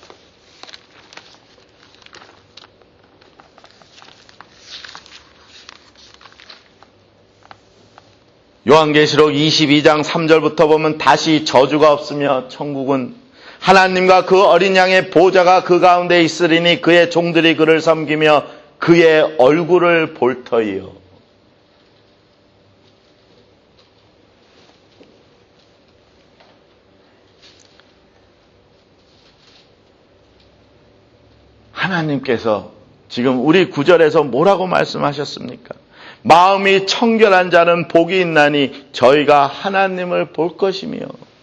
요한계시록 이십이 장 삼 절부터 보면 다시 저주가 없으며 천국은 하나님과 그 어린 양의 보좌가 그 가운데 있으리니 그의 종들이 그를 섬기며 그의 얼굴을 볼 터이요. 하나님께서 지금 우리 구절에서 뭐라고 말씀하셨습니까? 마음이 청결한 자는 복이 있나니 저희가 하나님을 볼 것이며,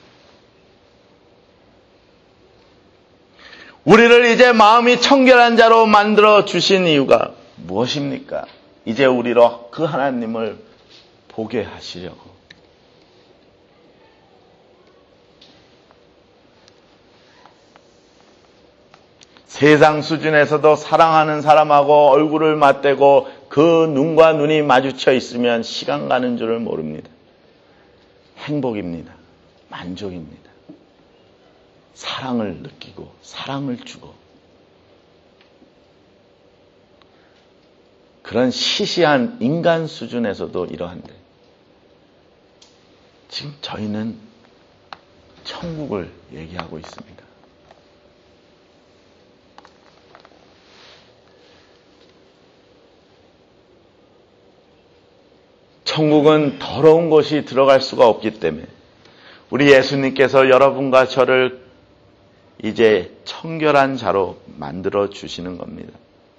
우리를 이제 마음이 청결한 자로 만들어 주신 이유가 무엇입니까? 이제 우리로 그 하나님을 보게 하시려고. 세상 수준에서도 사랑하는 사람하고 얼굴을 맞대고 그 눈과 눈이 마주쳐 있으면 시간 가는 줄을 모릅니다. 행복입니다. 만족입니다. 사랑을 느끼고 사랑을 주고 그런 시시한 인간 수준에서도 이러한데 지금 저희는 천국을 얘기하고 있습니다. 천국은 더러운 것이 들어갈 수가 없기 때문에 우리 예수님께서 여러분과 저를 이제 청결한 자로 만들어 주시는 겁니다.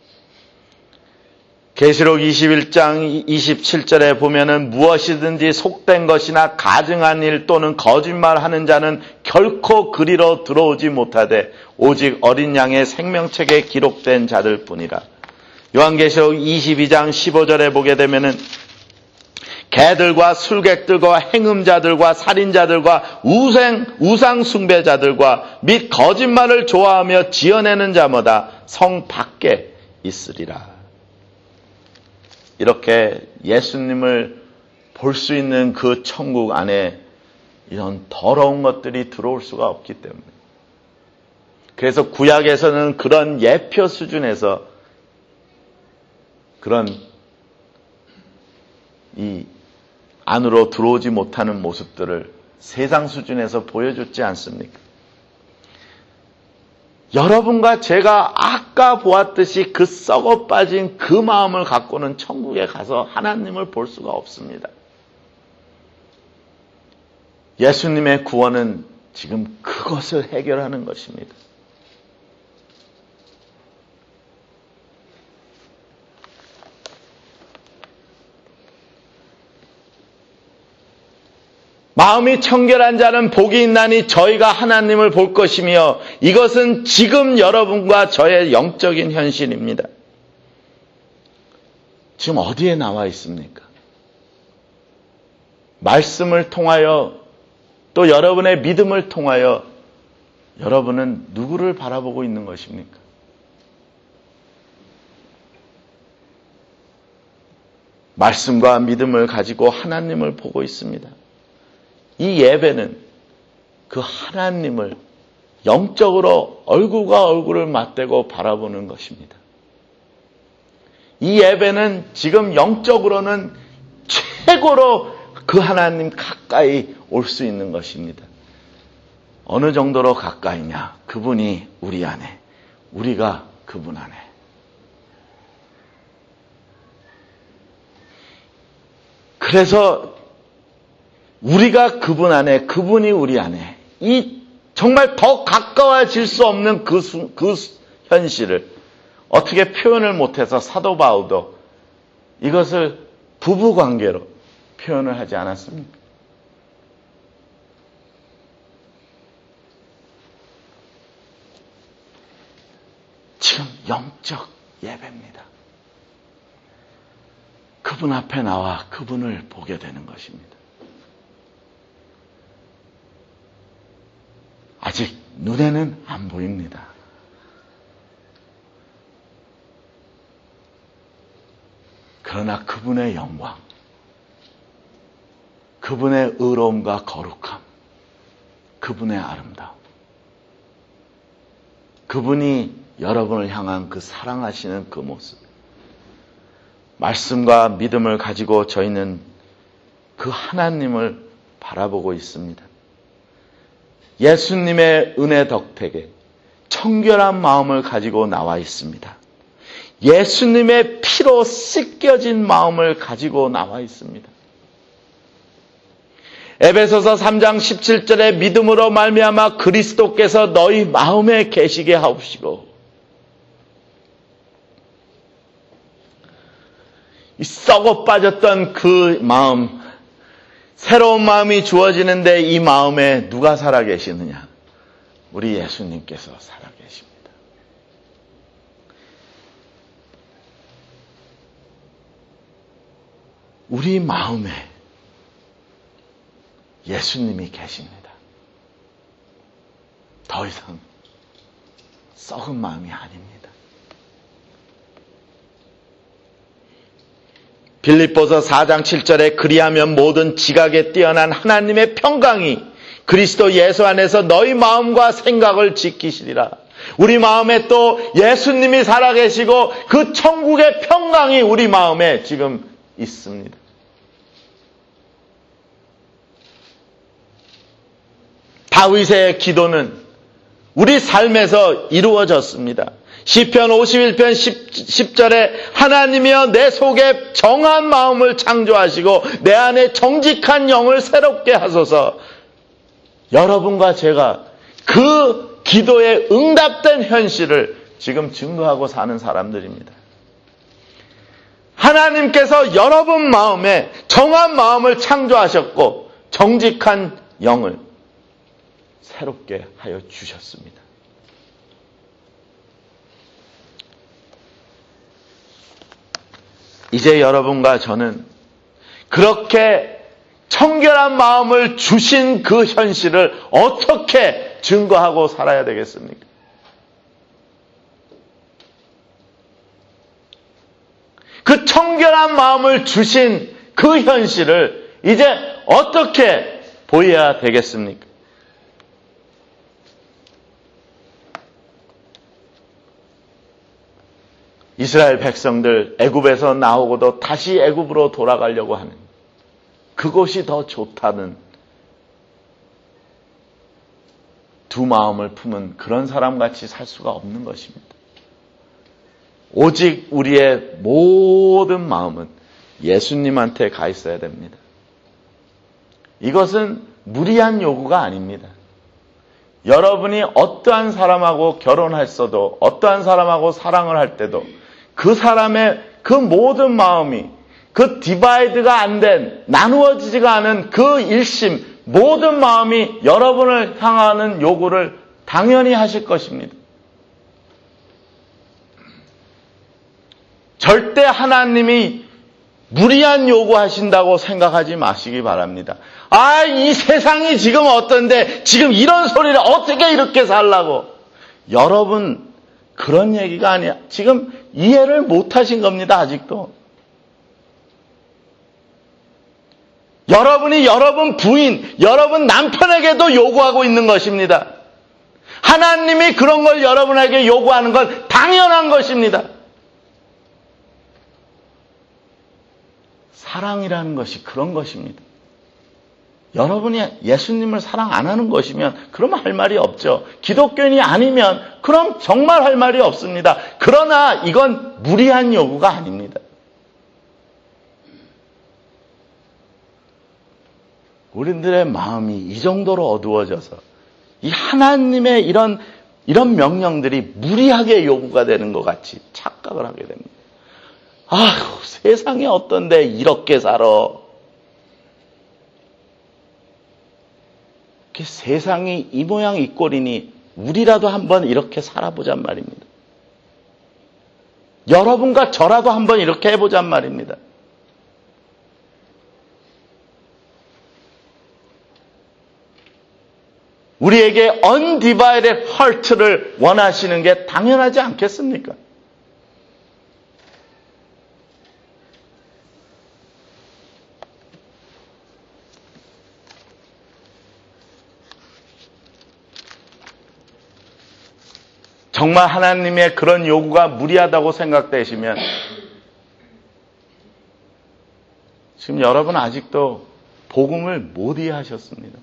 계시록 이십일 장 이십칠 절에 보면은 무엇이든지 속된 것이나 가증한 일 또는 거짓말하는 자는 결코 그리로 들어오지 못하되 오직 어린 양의 생명책에 기록된 자들 뿐이라. 요한계시록 이십이 장 십오 절에 보게 되면은 개들과 술객들과 행음자들과 살인자들과 우생, 우상 숭배자들과 및 거짓말을 좋아하며 지어내는 자마다 성 밖에 있으리라. 이렇게 예수님을 볼 수 있는 그 천국 안에 이런 더러운 것들이 들어올 수가 없기 때문에, 그래서 구약에서는 그런 예표 수준에서 그런 이 안으로 들어오지 못하는 모습들을 세상 수준에서 보여줬지 않습니까? 여러분과 제가 아까 보았듯이 그 썩어 빠진 그 마음을 갖고는 천국에 가서 하나님을 볼 수가 없습니다. 예수님의 구원은 지금 그것을 해결하는 것입니다. 마음이 청결한 자는 복이 있나니 저희가 하나님을 볼 것이며 이것은 지금 여러분과 저의 영적인 현실입니다. 지금 어디에 나와 있습니까? 말씀을 통하여 또 여러분의 믿음을 통하여 여러분은 누구를 바라보고 있는 것입니까? 말씀과 믿음을 가지고 하나님을 보고 있습니다. 이 예배는 그 하나님을 영적으로 얼굴과 얼굴을 맞대고 바라보는 것입니다. 이 예배는 지금 영적으로는 최고로 그 하나님 가까이 올 수 있는 것입니다. 어느 정도로 가까이냐? 그분이 우리 안에, 우리가 그분 안에. 그래서 우리가 그분 안에, 그분이 우리 안에, 이 정말 더 가까워질 수 없는 그, 수, 그 현실을 어떻게 표현을 못해서 사도 바울도 이것을 부부관계로 표현을 하지 않았습니까? 지금 영적 예배입니다. 그분 앞에 나와 그분을 보게 되는 것입니다. 아직 눈에는 안 보입니다. 그러나 그분의 영광, 그분의 의로움과 거룩함, 그분의 아름다움, 그분이 여러분을 향한 그 사랑하시는 그 모습, 말씀과 믿음을 가지고 저희는 그 하나님을 바라보고 있습니다. 예수님의 은혜 덕택에 청결한 마음을 가지고 나와 있습니다. 예수님의 피로 씻겨진 마음을 가지고 나와 있습니다. 에베소서 삼 장 십칠 절에 믿음으로 말미암아 그리스도께서 너희 마음에 계시게 하옵시고, 이 썩어 빠졌던 그 마음, 새로운 마음이 주어지는데 이 마음에 누가 살아 계시느냐? 우리 예수님께서 살아 계십니다. 우리 마음에 예수님이 계십니다. 더 이상 썩은 마음이 아닙니다. 빌립보서 사 장 칠 절에 그리하면 모든 지각에 뛰어난 하나님의 평강이 그리스도 예수 안에서 너희 마음과 생각을 지키시리라. 우리 마음에 또 예수님이 살아계시고 그 천국의 평강이 우리 마음에 지금 있습니다. 다윗의 기도는 우리 삶에서 이루어졌습니다. 시편 오십일 편 십 절에 하나님이여 내 속에 정한 마음을 창조하시고 내 안에 정직한 영을 새롭게 하소서. 여러분과 제가 그 기도에 응답된 현실을 지금 증거하고 사는 사람들입니다. 하나님께서 여러분 마음에 정한 마음을 창조하셨고 정직한 영을 새롭게 하여 주셨습니다. 이제 여러분과 저는 그렇게 청결한 마음을 주신 그 현실을 어떻게 증거하고 살아야 되겠습니까? 그 청결한 마음을 주신 그 현실을 이제 어떻게 보여야 되겠습니까? 이스라엘 백성들 애굽에서 나오고도 다시 애굽으로 돌아가려고 하는, 그것이 더 좋다는 두 마음을 품은 그런 사람같이 살 수가 없는 것입니다. 오직 우리의 모든 마음은 예수님한테 가 있어야 됩니다. 이것은 무리한 요구가 아닙니다. 여러분이 어떠한 사람하고 결혼했어도, 어떠한 사람하고 사랑을 할 때도 그 사람의 그 모든 마음이 그 디바이드가 안 된, 나누어지지가 않은 그 일심, 모든 마음이 여러분을 향하는 요구를 당연히 하실 것입니다. 절대 하나님이 무리한 요구하신다고 생각하지 마시기 바랍니다. 아, 이 세상이 지금 어떤데 지금 이런 소리를 어떻게 이렇게 살라고. 여러분, 그런 얘기가 아니야. 지금 이해를 못하신 겁니다. 아직도. 여러분이 여러분 부인, 여러분 남편에게도 요구하고 있는 것입니다. 하나님이 그런 걸 여러분에게 요구하는 건 당연한 것입니다. 사랑이라는 것이 그런 것입니다. 여러분이 예수님을 사랑 안 하는 것이면 그러면 할 말이 없죠. 기독교인이 아니면 그럼 정말 할 말이 없습니다. 그러나 이건 무리한 요구가 아닙니다. 우리들의 마음이 이 정도로 어두워져서 이 하나님의 이런 이런 명령들이 무리하게 요구가 되는 것 같이 착각을 하게 됩니다. 아휴, 세상이 어떤데 이렇게 살아. 세상이 이 모양 이 꼴이니 우리라도 한번 이렇게 살아보잔 말입니다. 여러분과 저라도 한번 이렇게 해보잔 말입니다. 우리에게 undivided heart를 원하시는 게 당연하지 않겠습니까? 정말 하나님의 그런 요구가 무리하다고 생각되시면 지금 여러분 아직도 복음을 못 이해하셨습니다.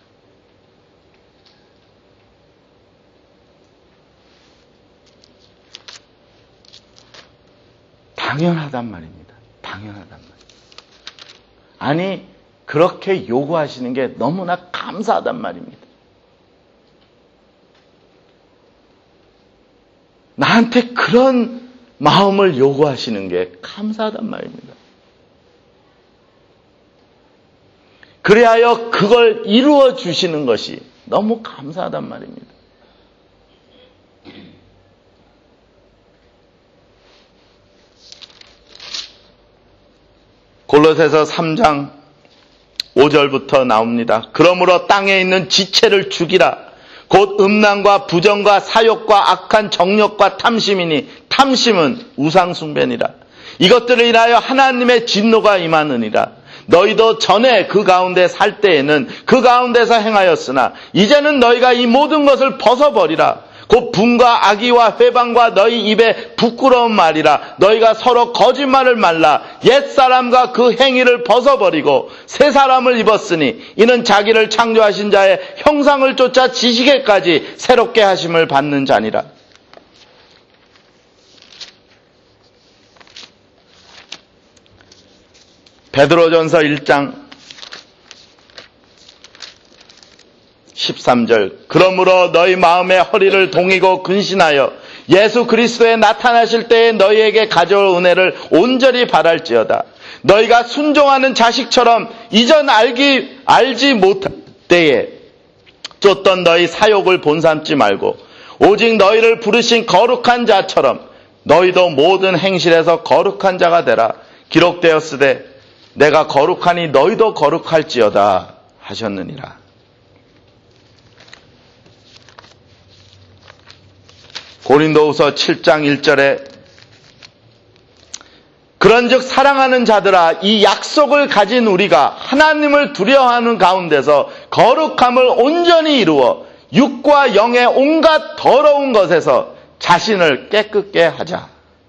당연하단 말입니다. 당연하단 말입니다. 아니, 그렇게 요구하시는 게 너무나 감사하단 말입니다. 나한테 그런 마음을 요구하시는 게 감사하단 말입니다. 그리하여 그걸 이루어 주시는 것이 너무 감사하단 말입니다. 골로새서 삼 장 오 절부터 나옵니다. 그러므로 땅에 있는 지체를 죽이라. 곧 음란과 부정과 사욕과 악한 정욕과 탐심이니 탐심은 우상숭배니라. 이것들을 인하여 하나님의 진노가 임하느니라. 너희도 전에 그 가운데 살 때에는 그 가운데서 행하였으나 이제는 너희가 이 모든 것을 벗어버리라. 곧 분과 악의와 회방과 너희 입에 부끄러운 말이라. 너희가 서로 거짓말을 말라. 옛사람과 그 행위를 벗어버리고 새 사람을 입었으니 이는 자기를 창조하신 자의 형상을 쫓아 지식에까지 새롭게 하심을 받는 자니라. 베드로전서 일 장 십삼 절. 그러므로 너희 마음의 허리를 동이고 근신하여 예수 그리스도에 나타나실 때에 너희에게 가져올 은혜를 온전히 바랄지어다. 너희가 순종하는 자식처럼 이전 알기 알지 못할 때에 쫓던 너희 사욕을 본삼지 말고 오직 너희를 부르신 거룩한 자처럼 너희도 모든 행실에서 거룩한 자가 되라. 기록되었으되 내가 거룩하니 너희도 거룩할지어다 하셨느니라. 고린도후서 칠 장 일 절에 그런즉 사랑하는 자들아 이 약속을 가진 우리가 하나님을 두려워하는 가운데서 거룩함을 온전히 이루어 육과 영의 온갖 더러운 것에서 자신을 깨끗게 하자.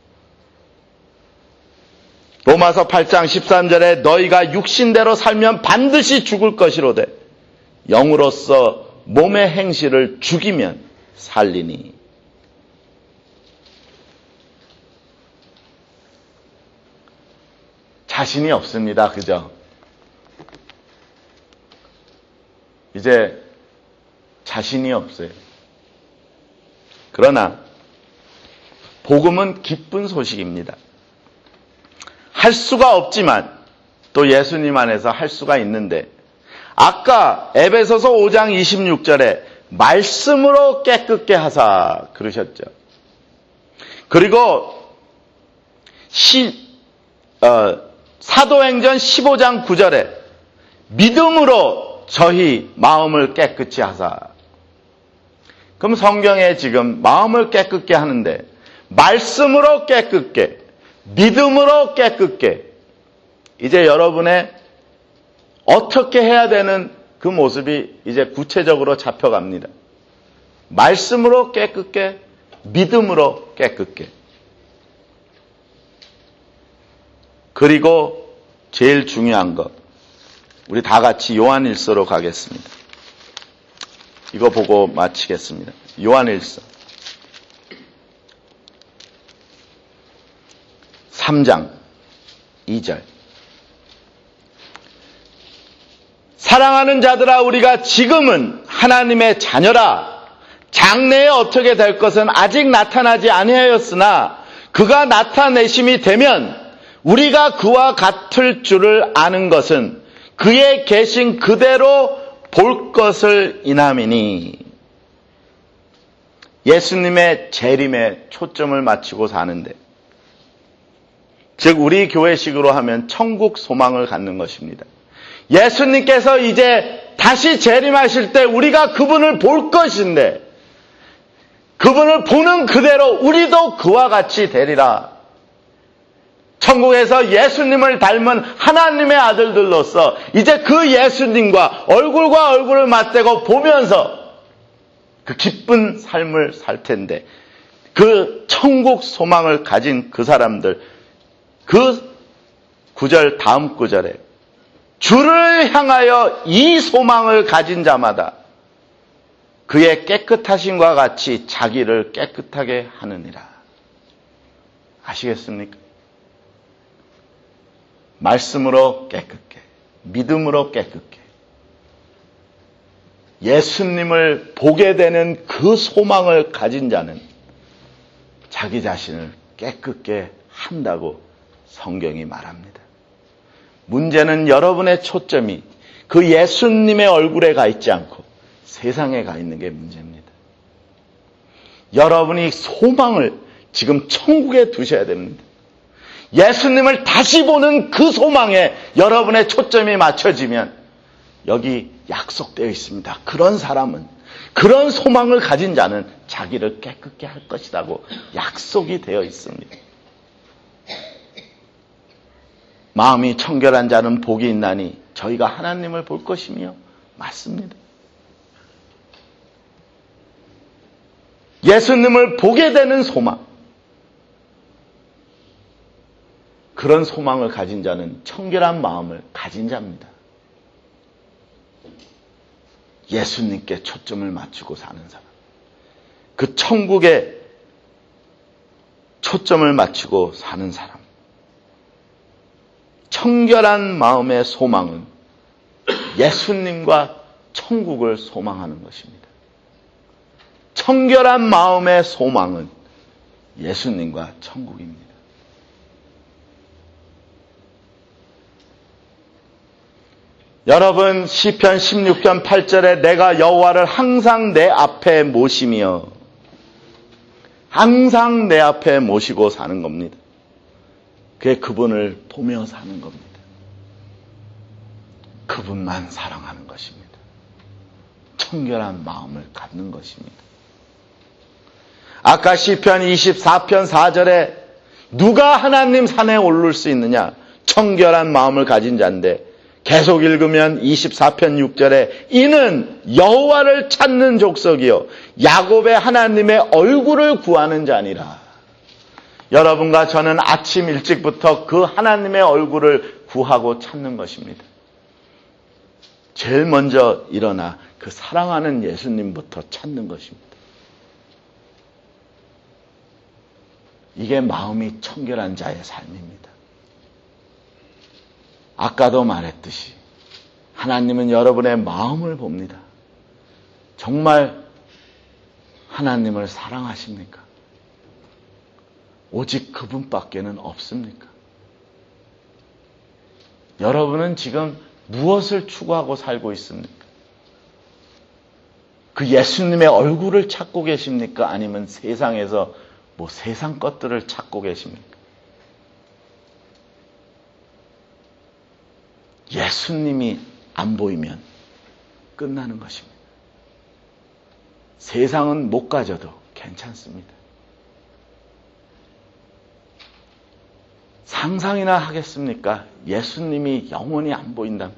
로마서 팔 장 십삼 절에 너희가 육신대로 살면 반드시 죽을 것이로되 영으로서 몸의 행실을 죽이면 살리니. 자신이 없습니다. 그죠? 이제 자신이 없어요. 그러나 복음은 기쁜 소식입니다. 할 수가 없지만 또 예수님 안에서 할 수가 있는데 아까 에베소서 오 장 이십육 절에 말씀으로 깨끗게 하사 그러셨죠. 그리고 시, 어, 사도행전 십오 장 구 절에 믿음으로 저희 마음을 깨끗이 하사. 그럼 성경에 지금 마음을 깨끗게 하는데 말씀으로 깨끗게, 믿음으로 깨끗게, 이제 여러분의 어떻게 해야 되는 그 모습이 이제 구체적으로 잡혀갑니다. 말씀으로 깨끗게, 믿음으로 깨끗게. 그리고 제일 중요한 것, 우리 다 같이 요한일서로 가겠습니다. 이거 보고 마치겠습니다. 요한일서 삼 장 이 절. 사랑하는 자들아, 우리가 지금은 하나님의 자녀라. 장래에 어떻게 될 것은 아직 나타나지 아니하였으나 그가 나타내심이 되면 우리가 그와 같을 줄을 아는 것은 그의 계신 그대로 볼 것을 인함이니. 예수님의 재림에 초점을 맞추고 사는데, 즉 우리 교회식으로 하면 천국 소망을 갖는 것입니다. 예수님께서 이제 다시 재림하실 때 우리가 그분을 볼 것인데, 그분을 보는 그대로 우리도 그와 같이 되리라. 천국에서 예수님을 닮은 하나님의 아들들로서 이제 그 예수님과 얼굴과 얼굴을 맞대고 보면서 그 기쁜 삶을 살 텐데, 그 천국 소망을 가진 그 사람들, 그 구절 다음 구절에 주를 향하여 이 소망을 가진 자마다 그의 깨끗하심과 같이 자기를 깨끗하게 하느니라. 아시겠습니까? 말씀으로 깨끗게, 믿음으로 깨끗게, 예수님을 보게 되는 그 소망을 가진 자는 자기 자신을 깨끗게 한다고 성경이 말합니다. 문제는 여러분의 초점이 그 예수님의 얼굴에 가 있지 않고 세상에 가 있는 게 문제입니다. 여러분이 소망을 지금 천국에 두셔야 됩니다. 예수님을 다시 보는 그 소망에 여러분의 초점이 맞춰지면 여기 약속되어 있습니다. 그런 사람은, 그런 소망을 가진 자는 자기를 깨끗게 할 것이라고 약속이 되어 있습니다. 마음이 청결한 자는 복이 있나니 저희가 하나님을 볼 것이며, 맞습니다. 예수님을 보게 되는 소망, 그런 소망을 가진 자는 청결한 마음을 가진 자입니다. 예수님께 초점을 맞추고 사는 사람, 그 천국에 초점을 맞추고 사는 사람, 청결한 마음의 소망은 예수님과 천국을 소망하는 것입니다. 청결한 마음의 소망은 예수님과 천국입니다. 여러분, 시편 십육 편 팔 절에 내가 여호와를 항상 내 앞에 모시며, 항상 내 앞에 모시고 사는 겁니다. 그게 그분을 보며 사는 겁니다. 그분만 사랑하는 것입니다. 청결한 마음을 갖는 것입니다. 아까 시편 이십사 편 사 절에 누가 하나님 산에 오를 수 있느냐? 청결한 마음을 가진 자인데, 계속 읽으면 이십사 편 육 절에 이는 여호와를 찾는 족속이요 야곱의 하나님의 얼굴을 구하는 자니라. 여러분과 저는 아침 일찍부터 그 하나님의 얼굴을 구하고 찾는 것입니다. 제일 먼저 일어나 그 사랑하는 예수님부터 찾는 것입니다. 이게 마음이 청결한 자의 삶입니다. 아까도 말했듯이 하나님은 여러분의 마음을 봅니다. 정말 하나님을 사랑하십니까? 오직 그분밖에는 없습니까? 여러분은 지금 무엇을 추구하고 살고 있습니까? 그 예수님의 얼굴을 찾고 계십니까? 아니면 세상에서 뭐 세상 것들을 찾고 계십니까? 예수님이 안 보이면 끝나는 것입니다. 세상은 못 가져도 괜찮습니다. 상상이나 하겠습니까? 예수님이 영원히 안 보인다면.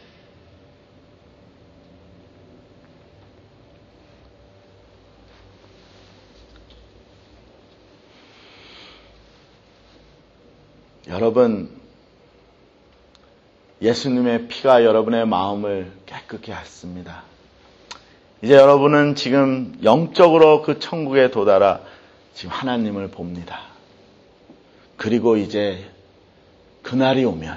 여러분, 예수님의 피가 여러분의 마음을 깨끗게 했습니다. 이제 여러분은 지금 영적으로 그 천국에 도달하 지금 하나님을 봅니다. 그리고 이제 그날이 오면,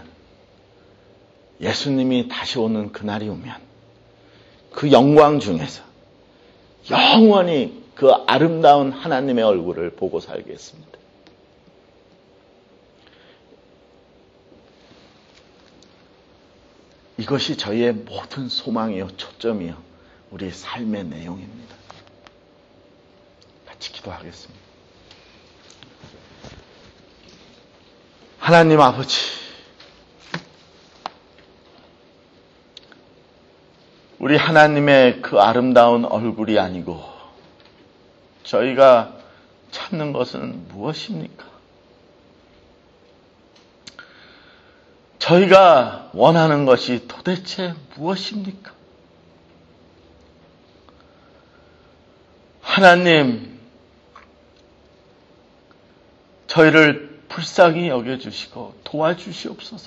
예수님이 다시 오는 그날이 오면 그 영광 중에서 영원히 그 아름다운 하나님의 얼굴을 보고 살겠습니다. 이것이 저희의 모든 소망이요, 초점이요, 우리 삶의 내용입니다. 같이 기도하겠습니다. 하나님 아버지, 우리 하나님의 그 아름다운 얼굴이 아니고 저희가 찾는 것은 무엇입니까? 저희가 원하는 것이 도대체 무엇입니까? 하나님, 저희를 불쌍히 여겨주시고 도와주시옵소서.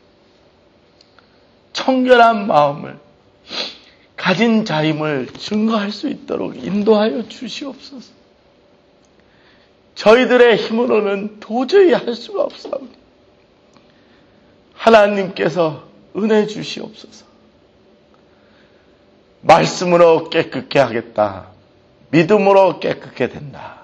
청결한 마음을 가진 자임을 증거할 수 있도록 인도하여 주시옵소서. 저희들의 힘으로는 도저히 할 수가 없사오니 하나님께서 은혜 주시옵소서. 말씀으로 깨끗게 하겠다. 믿음으로 깨끗게 된다.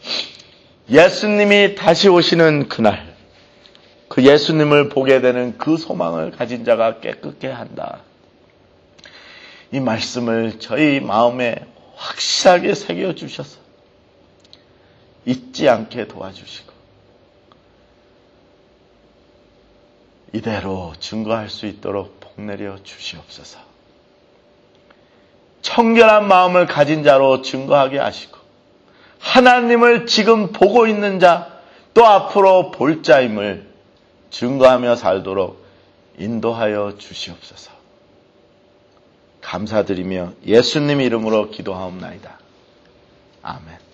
예수님이 다시 오시는 그날, 그 예수님을 보게 되는 그 소망을 가진 자가 깨끗게 한다. 이 말씀을 저희 마음에 확실하게 새겨주셔서 잊지 않게 도와주시고 이대로 증거할 수 있도록 복내려 주시옵소서. 청결한 마음을 가진 자로 증거하게 하시고 하나님을 지금 보고 있는 자, 또 앞으로 볼 자임을 증거하며 살도록 인도하여 주시옵소서. 감사드리며 예수님 이름으로 기도하옵나이다. 아멘.